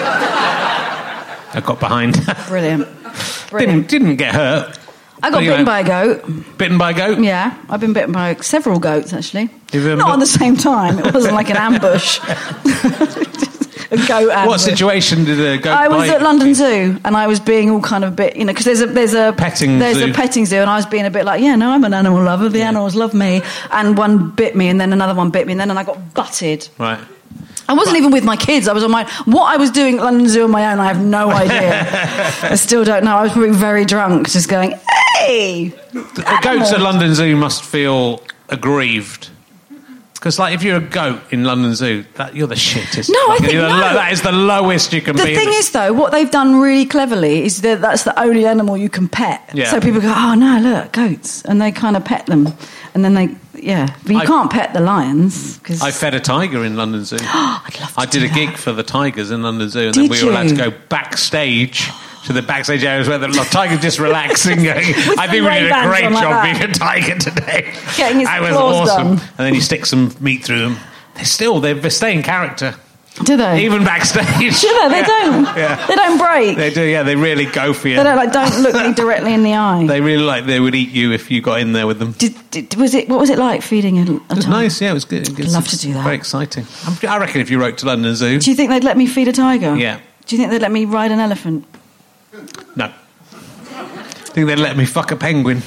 I got behind. Brilliant. Didn't get hurt. I got bitten by a goat. Bitten by a goat? Yeah, I've been bitten by several goats actually. Not at the same time. It wasn't like an ambush. A goat ambush. What situation did a goat I was bite? at London Zoo, and I was being all kind of a bit, because there's a petting zoo, and I was being a bit like, no, I'm an animal lover. The animals love me, and one bit me, and then another one bit me, and then I got butted. Right. I wasn't even with my kids. I was on my... What I was doing at London Zoo on my own, I have no idea. I still don't know. I was probably very drunk, just going, hey! The goats at London Zoo must feel aggrieved. Because, if you're a goat in London Zoo, you're the shittest. No, I think that is the lowest you can be. The thing is, though, what they've done really cleverly is that that's the only animal you can pet. Yeah. So people go, oh, no, look, goats. And they kind of pet them. And then they... Yeah, but you can't pet the lions. Cause... I fed a tiger in London Zoo. I'd love to I did a gig for the tigers in London Zoo, and Did then we were allowed to you? go backstage to the backstage areas where the tiger's just relaxing. Going, I think we did a great job being a tiger today. Getting his that was claws awesome. done. And then you stick some meat through them. They stay in character. Do they? Even backstage. Do they? They don't. Yeah. They don't break. They do, yeah. They really go for you. They don't look me directly in the eye. They really they would eat you if you got in there with them. What was it like feeding a It was tiger? nice, yeah. It was good. I'd love to do that. Very exciting. I reckon if you wrote to London Zoo. Do you think they'd let me feed a tiger? Yeah. Do you think they'd let me ride an elephant? No. I think they'd let me fuck a penguin.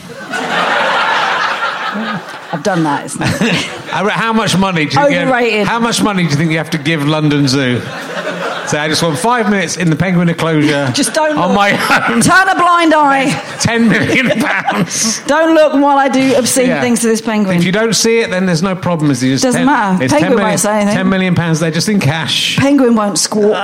I've done that. It's not... How much money do you Overrated. How much money do you think you have to give London Zoo? So I just want 5 minutes in the penguin enclosure. Just don't on look. my own. Turn a blind eye. £10 million. Don't look while I do obscene things to this penguin. If you don't see it, then there's no problem. Doesn't matter. It's Penguin won't say anything. £10 million there just in cash. Penguin won't squawk.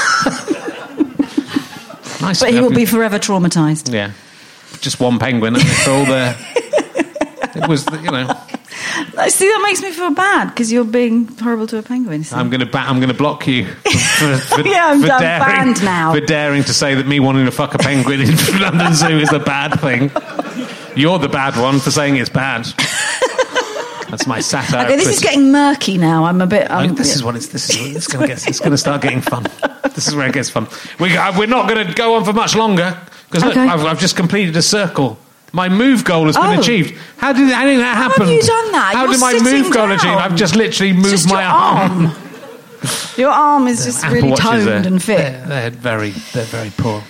Nice. But he will be forever traumatised. Yeah. Just one penguin. And it's all there. It was, See, that makes me feel bad because you're being horrible to a penguin. So. I'm going to block you. For I'm done banned now. For daring to say that me wanting to fuck a penguin in London Zoo is a bad thing. You're the bad one for saying it's bad. That's my satire. Okay, this is getting murky now. I'm a bit. This is going to start getting fun. This is where it gets fun. We're not going to go on for much longer because I've just completed a circle. My move goal has been achieved. How did that happen? How have you done that? How did my move goal achieve? I've just literally moved my arm. Your arm is just really toned and fit. They're very poor.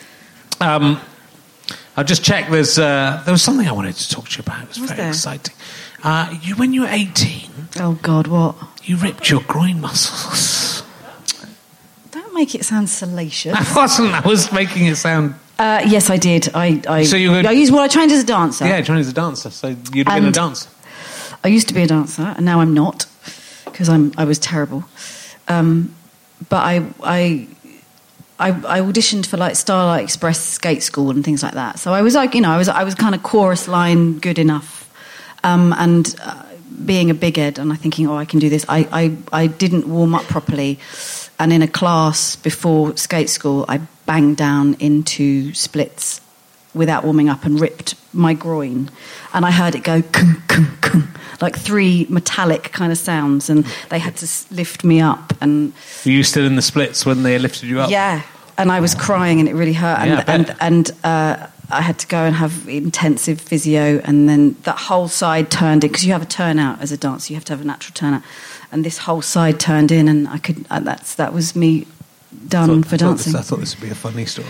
I'll just check. There was something I wanted to talk to you about. It was very exciting. When you were 18... Oh, God, what? You ripped your groin muscles. Don't make it sound salacious. I wasn't. I was making it sound... yes, I did. I trained as a dancer. Yeah, trained as a dancer. So you'd have been a dancer. I used to be a dancer, and now I'm not because I was terrible. But I auditioned for Starlight Express skate school and things like that. So I was I was kind of chorus line good enough, and being a big head and I thinking, I can do this. I didn't warm up properly, and in a class before skate school, I banged down into splits without warming up and ripped my groin, and I heard it go kung, kung, kung, like 3 metallic kind of sounds, and they had to lift me up. And were you still in the splits when they lifted you up? Yeah. and I was crying, and it really hurt. Yeah, I bet. And I had to go and have intensive physio, and then that whole side turned in, because you have a turnout as a dancer. You have to have a natural turnout, and this whole side turned in, and I could. That was me done for dancing. I thought this would be a funny story.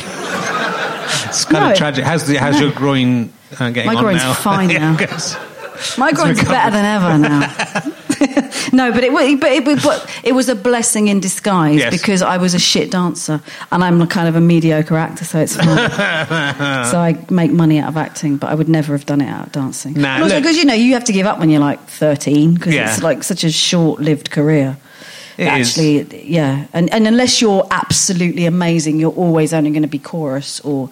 It's kind of tragic. How's your groin getting on now? My groin's fine now. My groin's better than ever now. No, but it was a blessing in disguise, because I was a shit dancer, and I'm kind of a mediocre actor, so it's fine. So I make money out of acting, but I would never have done it out of dancing. Nah, and also because you have to give up when you're like 13, because it's like such a short-lived career. Actually, yeah, and unless you're absolutely amazing, you're always only going to be chorus, or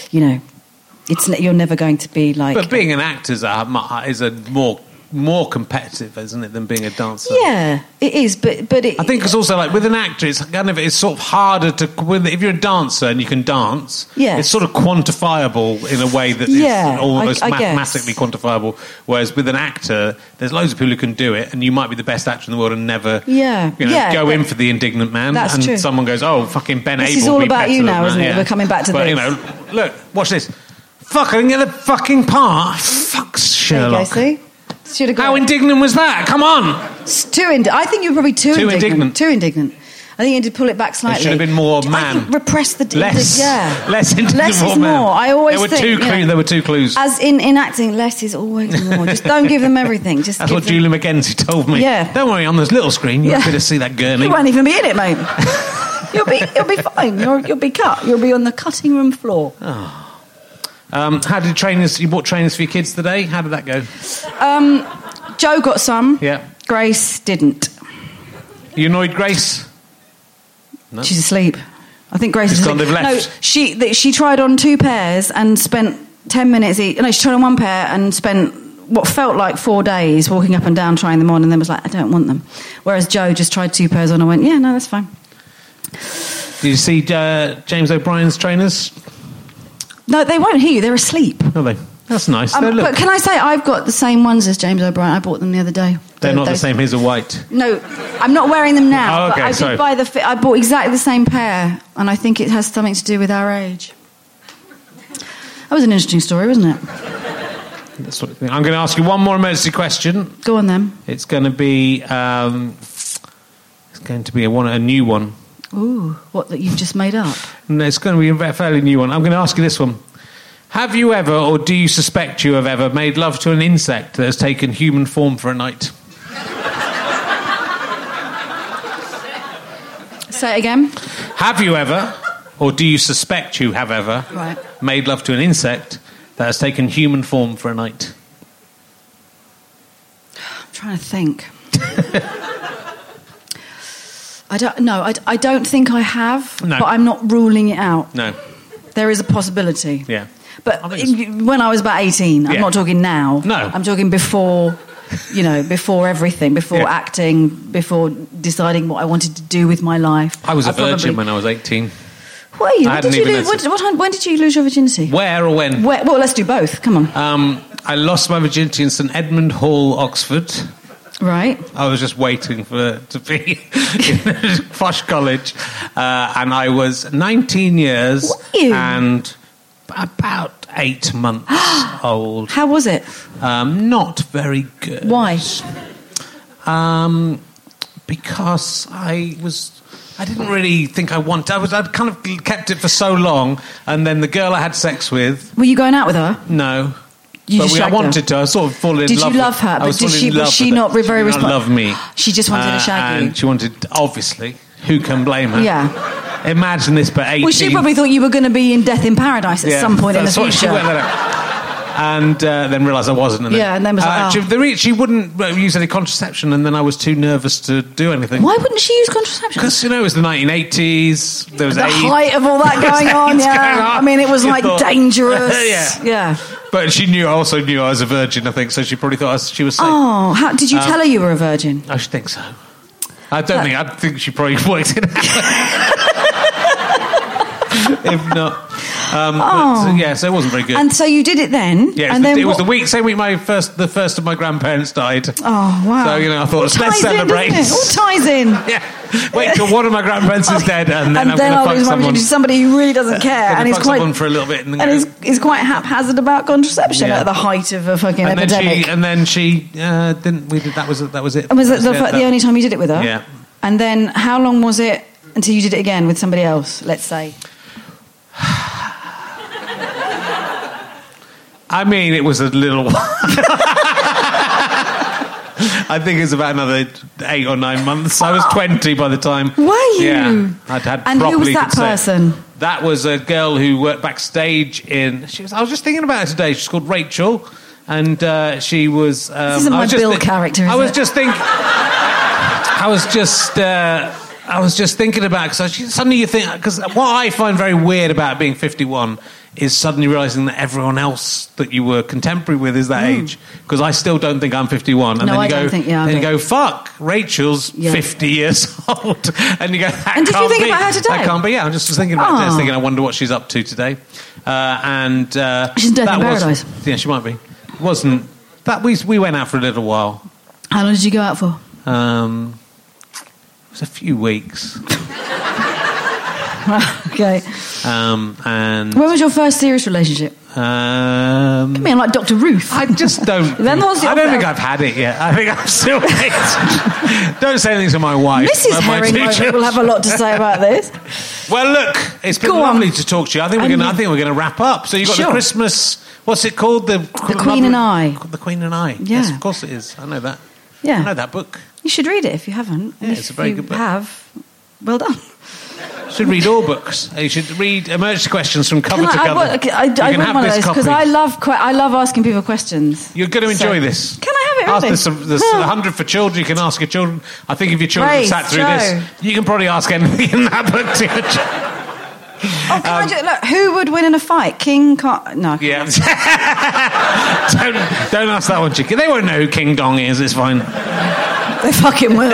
you're never going to be like. But being an actor is a more competitive, isn't it, than being a dancer? Yeah, it is. But I think it's also like with an actor, it's sort of harder to. If you're a dancer and you can dance, it's sort of quantifiable in a way that is almost mathematically quantifiable. Whereas with an actor, there's loads of people who can do it, and you might be the best actor in the world and never, go in for the indignant man. That's and true. Someone goes, "Oh, fucking Ben Abel." This is all about you now, isn't it? We're coming back to this. But look, watch this. Fuck! I didn't get the fucking part. Fuck Sherlock. There you go, see? How indignant was that? Come on. I think you were probably too indignant. Too indignant. I think you need to pull it back slightly. It should have been more man. I think repress the less. Less indignant. Less is more. I always think there were two clues. As in acting, less is always more. Just don't give them everything. That's what Julie McKenzie told me. Yeah. Don't worry, on this little screen you'll be able to see that gurney. You won't even be in it, mate. You'll be fine. You'll be cut. You'll be on the cutting room floor. Oh. How did you bought trainers for your kids today? How did that go? Joe got some. Yeah. Grace didn't. You annoyed Grace? No. She's asleep. I think Grace is asleep. Left. No, she tried on 2 pairs and spent 10 minutes each. No, she tried on 1 pair and spent what felt like 4 days walking up and down trying them on, and then was like, I don't want them. Whereas Joe just tried 2 pairs on and went, yeah, no, that's fine. Did you see James O'Brien's trainers? No, they won't hear you. They're asleep. Are they? That's nice. But can I say, I've got the same ones as James O'Brien. I bought them the other day. They're not the same. His are white. No, I'm not wearing them now. Oh, okay, but I sorry. did buy I bought exactly the same pair, and I think it has something to do with our age. That was an interesting story, wasn't it? That's what I'm going to ask you one more emergency question. Go on, then. It's going to be a new one. Ooh, what, that you've just made up? No, it's going to be a fairly new one. I'm going to ask you this one. Have you ever, or do you suspect you have ever, made love to an insect that has taken human form for a night? Say it again. Have you ever, or do you suspect you have ever, made love to an insect that has taken human form for a night? I'm trying to think. I don't think I have, but I'm not ruling it out. No. There is a possibility. Yeah. But when I was about 18, I'm not talking now. No. I'm talking before, before everything, before acting, before deciding what I wanted to do with my life. I was a virgin when I was 18. Were you? When did you lose your virginity? Where or when? Well, let's do both. Come on. I lost my virginity in St Edmund Hall, Oxford. Right. I was just waiting to be in posh college, and I was 19 years and about 8 months old. How was it? Not very good. Why? Because I didn't really think I wanted. I'd kind of kept it for so long, and then the girl I had sex with. Were you going out with her? No. I wanted to. I was sort of falling in love. Did you love her? Was she not very responsive? She didn't love me. She just wanted to shag you. And she wanted, obviously, who can blame her? Yeah. Imagine this, but 18. Well, she probably thought you were going to be in Death in Paradise at some point in the future. She went and then realised I wasn't. And then was like, she wouldn't use any contraception, and then I was too nervous to do anything. Why wouldn't she use contraception? Because, it was the 1980s. There was the AIDS. height of all that going on, I mean, it was dangerous. Yeah. But she also knew I was a virgin, I think, so she probably thought she was safe. Oh, how did you tell her you were a virgin? I should think so. I think she probably worked it out. If not. So it wasn't very good. And so you did it then? Yeah, and it was the same week the first of my grandparents died. Oh, wow. So, I thought, let's celebrate. It all ties in. Yeah. Wait till one of my grandparents is dead, and then I'm going to fuck someone. Somebody who really doesn't care, and he's quite someone for a little bit, and he's quite haphazard about contraception at the height of a fucking epidemic. Then she didn't. We did that. Was it? And was it the only time you did it with her? Yeah. And then how long was it until you did it again with somebody else? Let's say. I mean, it was a little while. I think it was about another 8 or 9 months. I was 20 by the time. Were you? Yeah. I'd had and who was that person? That was a girl who worked backstage I was just thinking about her today. She's called Rachel. And she was... this isn't my Bill character, is it? I was just thinking about it, because suddenly you think... Because what I find very weird about being 51... is suddenly realising that everyone else that you were contemporary with is that age. Because I still don't think I'm 51. And then you go, fuck, Rachel's 50 years old. And you go, and did you think about her today? That can't be, yeah. I just was thinking about this, thinking, I wonder what she's up to today. She's dead in paradise. Yeah, she might be. It wasn't... That we went out for a little while. How long did you go out for? It was a few weeks. Okay. And when was your first serious relationship? Come here, like Dr. Ruth. I just don't. I don't think I've had it yet. I think I'm still waiting. Don't say anything to my wife. Mrs. Herring will have a lot to say about this. Well, look, it's been lovely to talk to you. I think we're going to wrap up. So you've got the Christmas. What's it called? The Queen and I. The Queen and I. Yeah. Yes, of course it is. I know that. Yeah. I know that book. You should read it if you haven't. Yeah, it's a very good book. Well done. You should read all books. You should read Emergency Questions from cover to cover. I want one of those because I love asking people questions. You're going to enjoy this. Can I have it ready? There's 100 for children. You can ask your children. I think if your children sat through this, you can probably ask anything in that book to your children. Oh, can I just, look, who would win in a fight? King Kong? No. Yeah. don't ask that one, chicken. They won't know who King Dong is. It's fine. They fucking will.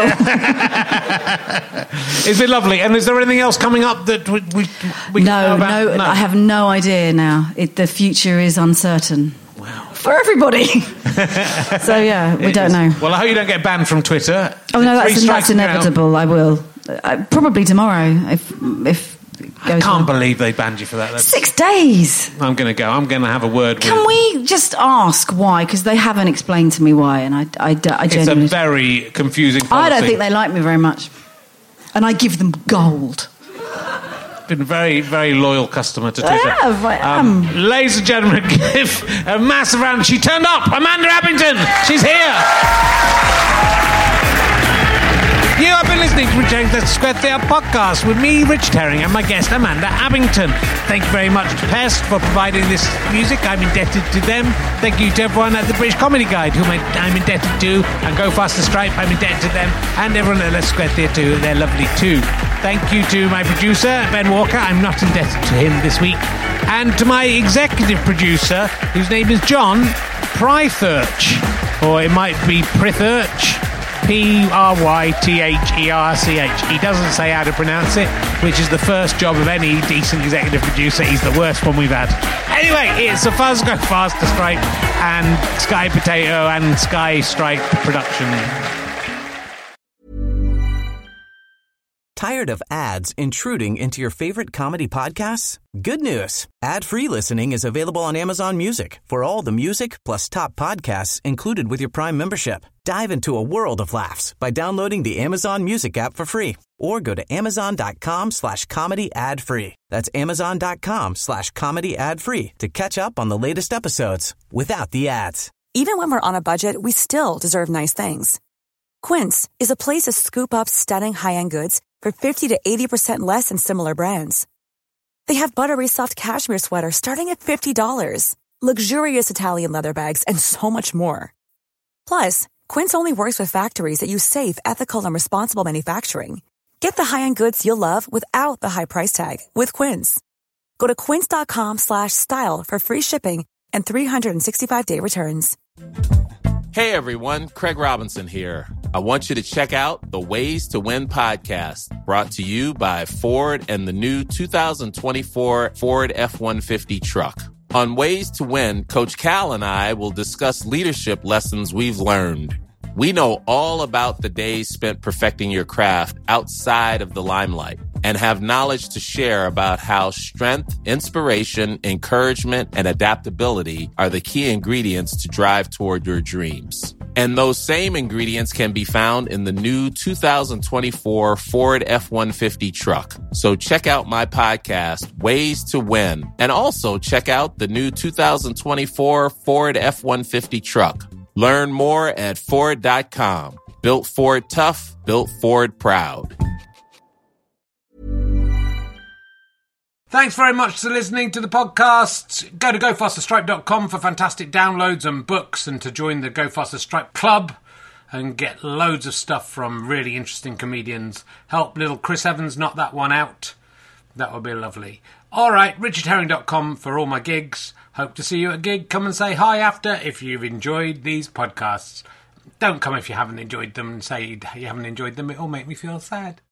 It's been lovely. And is there anything else coming up that we No, I have no idea now. The future is uncertain. Wow. For everybody. So, yeah, we don't know. Well, I hope you don't get banned from Twitter. Oh, no, that's inevitable. I will. Probably tomorrow, if I can't believe they banned you for that. 6 days. I'm going to go. I'm going to have a word with... Can we just ask why? Because they haven't explained to me why, and I genuinely... It's a very confusing policy. I don't think they like me very much. And I give them gold. Been a very, very loyal customer to Twitter. I am. Ladies and gentlemen, give a massive round. She turned up. Amanda Abbington. She's here. You have been listening to Rich Herring's Square Theatre podcast with me, Rich Herring, and my guest, Amanda Abbington. Thank you very much to Pest for providing this music. I'm indebted to them. Thank you to everyone at the British Comedy Guide, whom I'm indebted to, and Go Faster Stripe, I'm indebted to them, and everyone at Leicester Square Theatre, they're lovely too. Thank you to my producer, Ben Walker. I'm not indebted to him this week. And to my executive producer, whose name is John Prythurch, or it might be Prithurch. Prytherch. He doesn't say how to pronounce it, which is the first job of any decent executive producer. He's the worst one we've had. Anyway, it's a Fuzz Go Faster Stripe and Sky Potato and Sky Stripe production. Tired of ads intruding into your favorite comedy podcasts? Good news. Ad-free listening is available on Amazon Music for all the music plus top podcasts included with your Prime membership. Dive into a world of laughs by downloading the Amazon Music app for free or go to amazon.com/comedy ad-free. That's amazon.com/comedy ad-free to catch up on the latest episodes without the ads. Even when we're on a budget, we still deserve nice things. Quince is a place to scoop up stunning high-end goods for 50 to 80% less than similar brands. They have buttery soft cashmere sweaters starting at $50, luxurious Italian leather bags, and so much more. Plus, Quince only works with factories that use safe, ethical, and responsible manufacturing. Get the high-end goods you'll love without the high price tag with Quince. Go to quince.com/style for free shipping and 365-day returns. Hey everyone, Craig Robinson here. I want you to check out the Ways to Win podcast, brought to you by Ford and the new 2024 Ford F-150 truck. On Ways to Win, Coach Cal and I will discuss leadership lessons we've learned. We know all about the days spent perfecting your craft outside of the limelight and have knowledge to share about how strength, inspiration, encouragement, and adaptability are the key ingredients to drive toward your dreams. And those same ingredients can be found in the new 2024 Ford F-150 truck. So check out my podcast, Ways to Win, and also check out the new 2024 Ford F-150 truck. Learn more at Ford.com. Built Ford tough, built Ford proud. Thanks very much for listening to the podcast. Go to GoFasterStripe.com for fantastic downloads and books, and to join the Go Faster Stripe Club and get loads of stuff from really interesting comedians. Help little Chris Evans knock that one out. That would be lovely. All right, RichardHerring.com for all my gigs. Hope to see you at a gig. Come and say hi after if you've enjoyed these podcasts. Don't come if you haven't enjoyed them and say you haven't enjoyed them. It'll make me feel sad.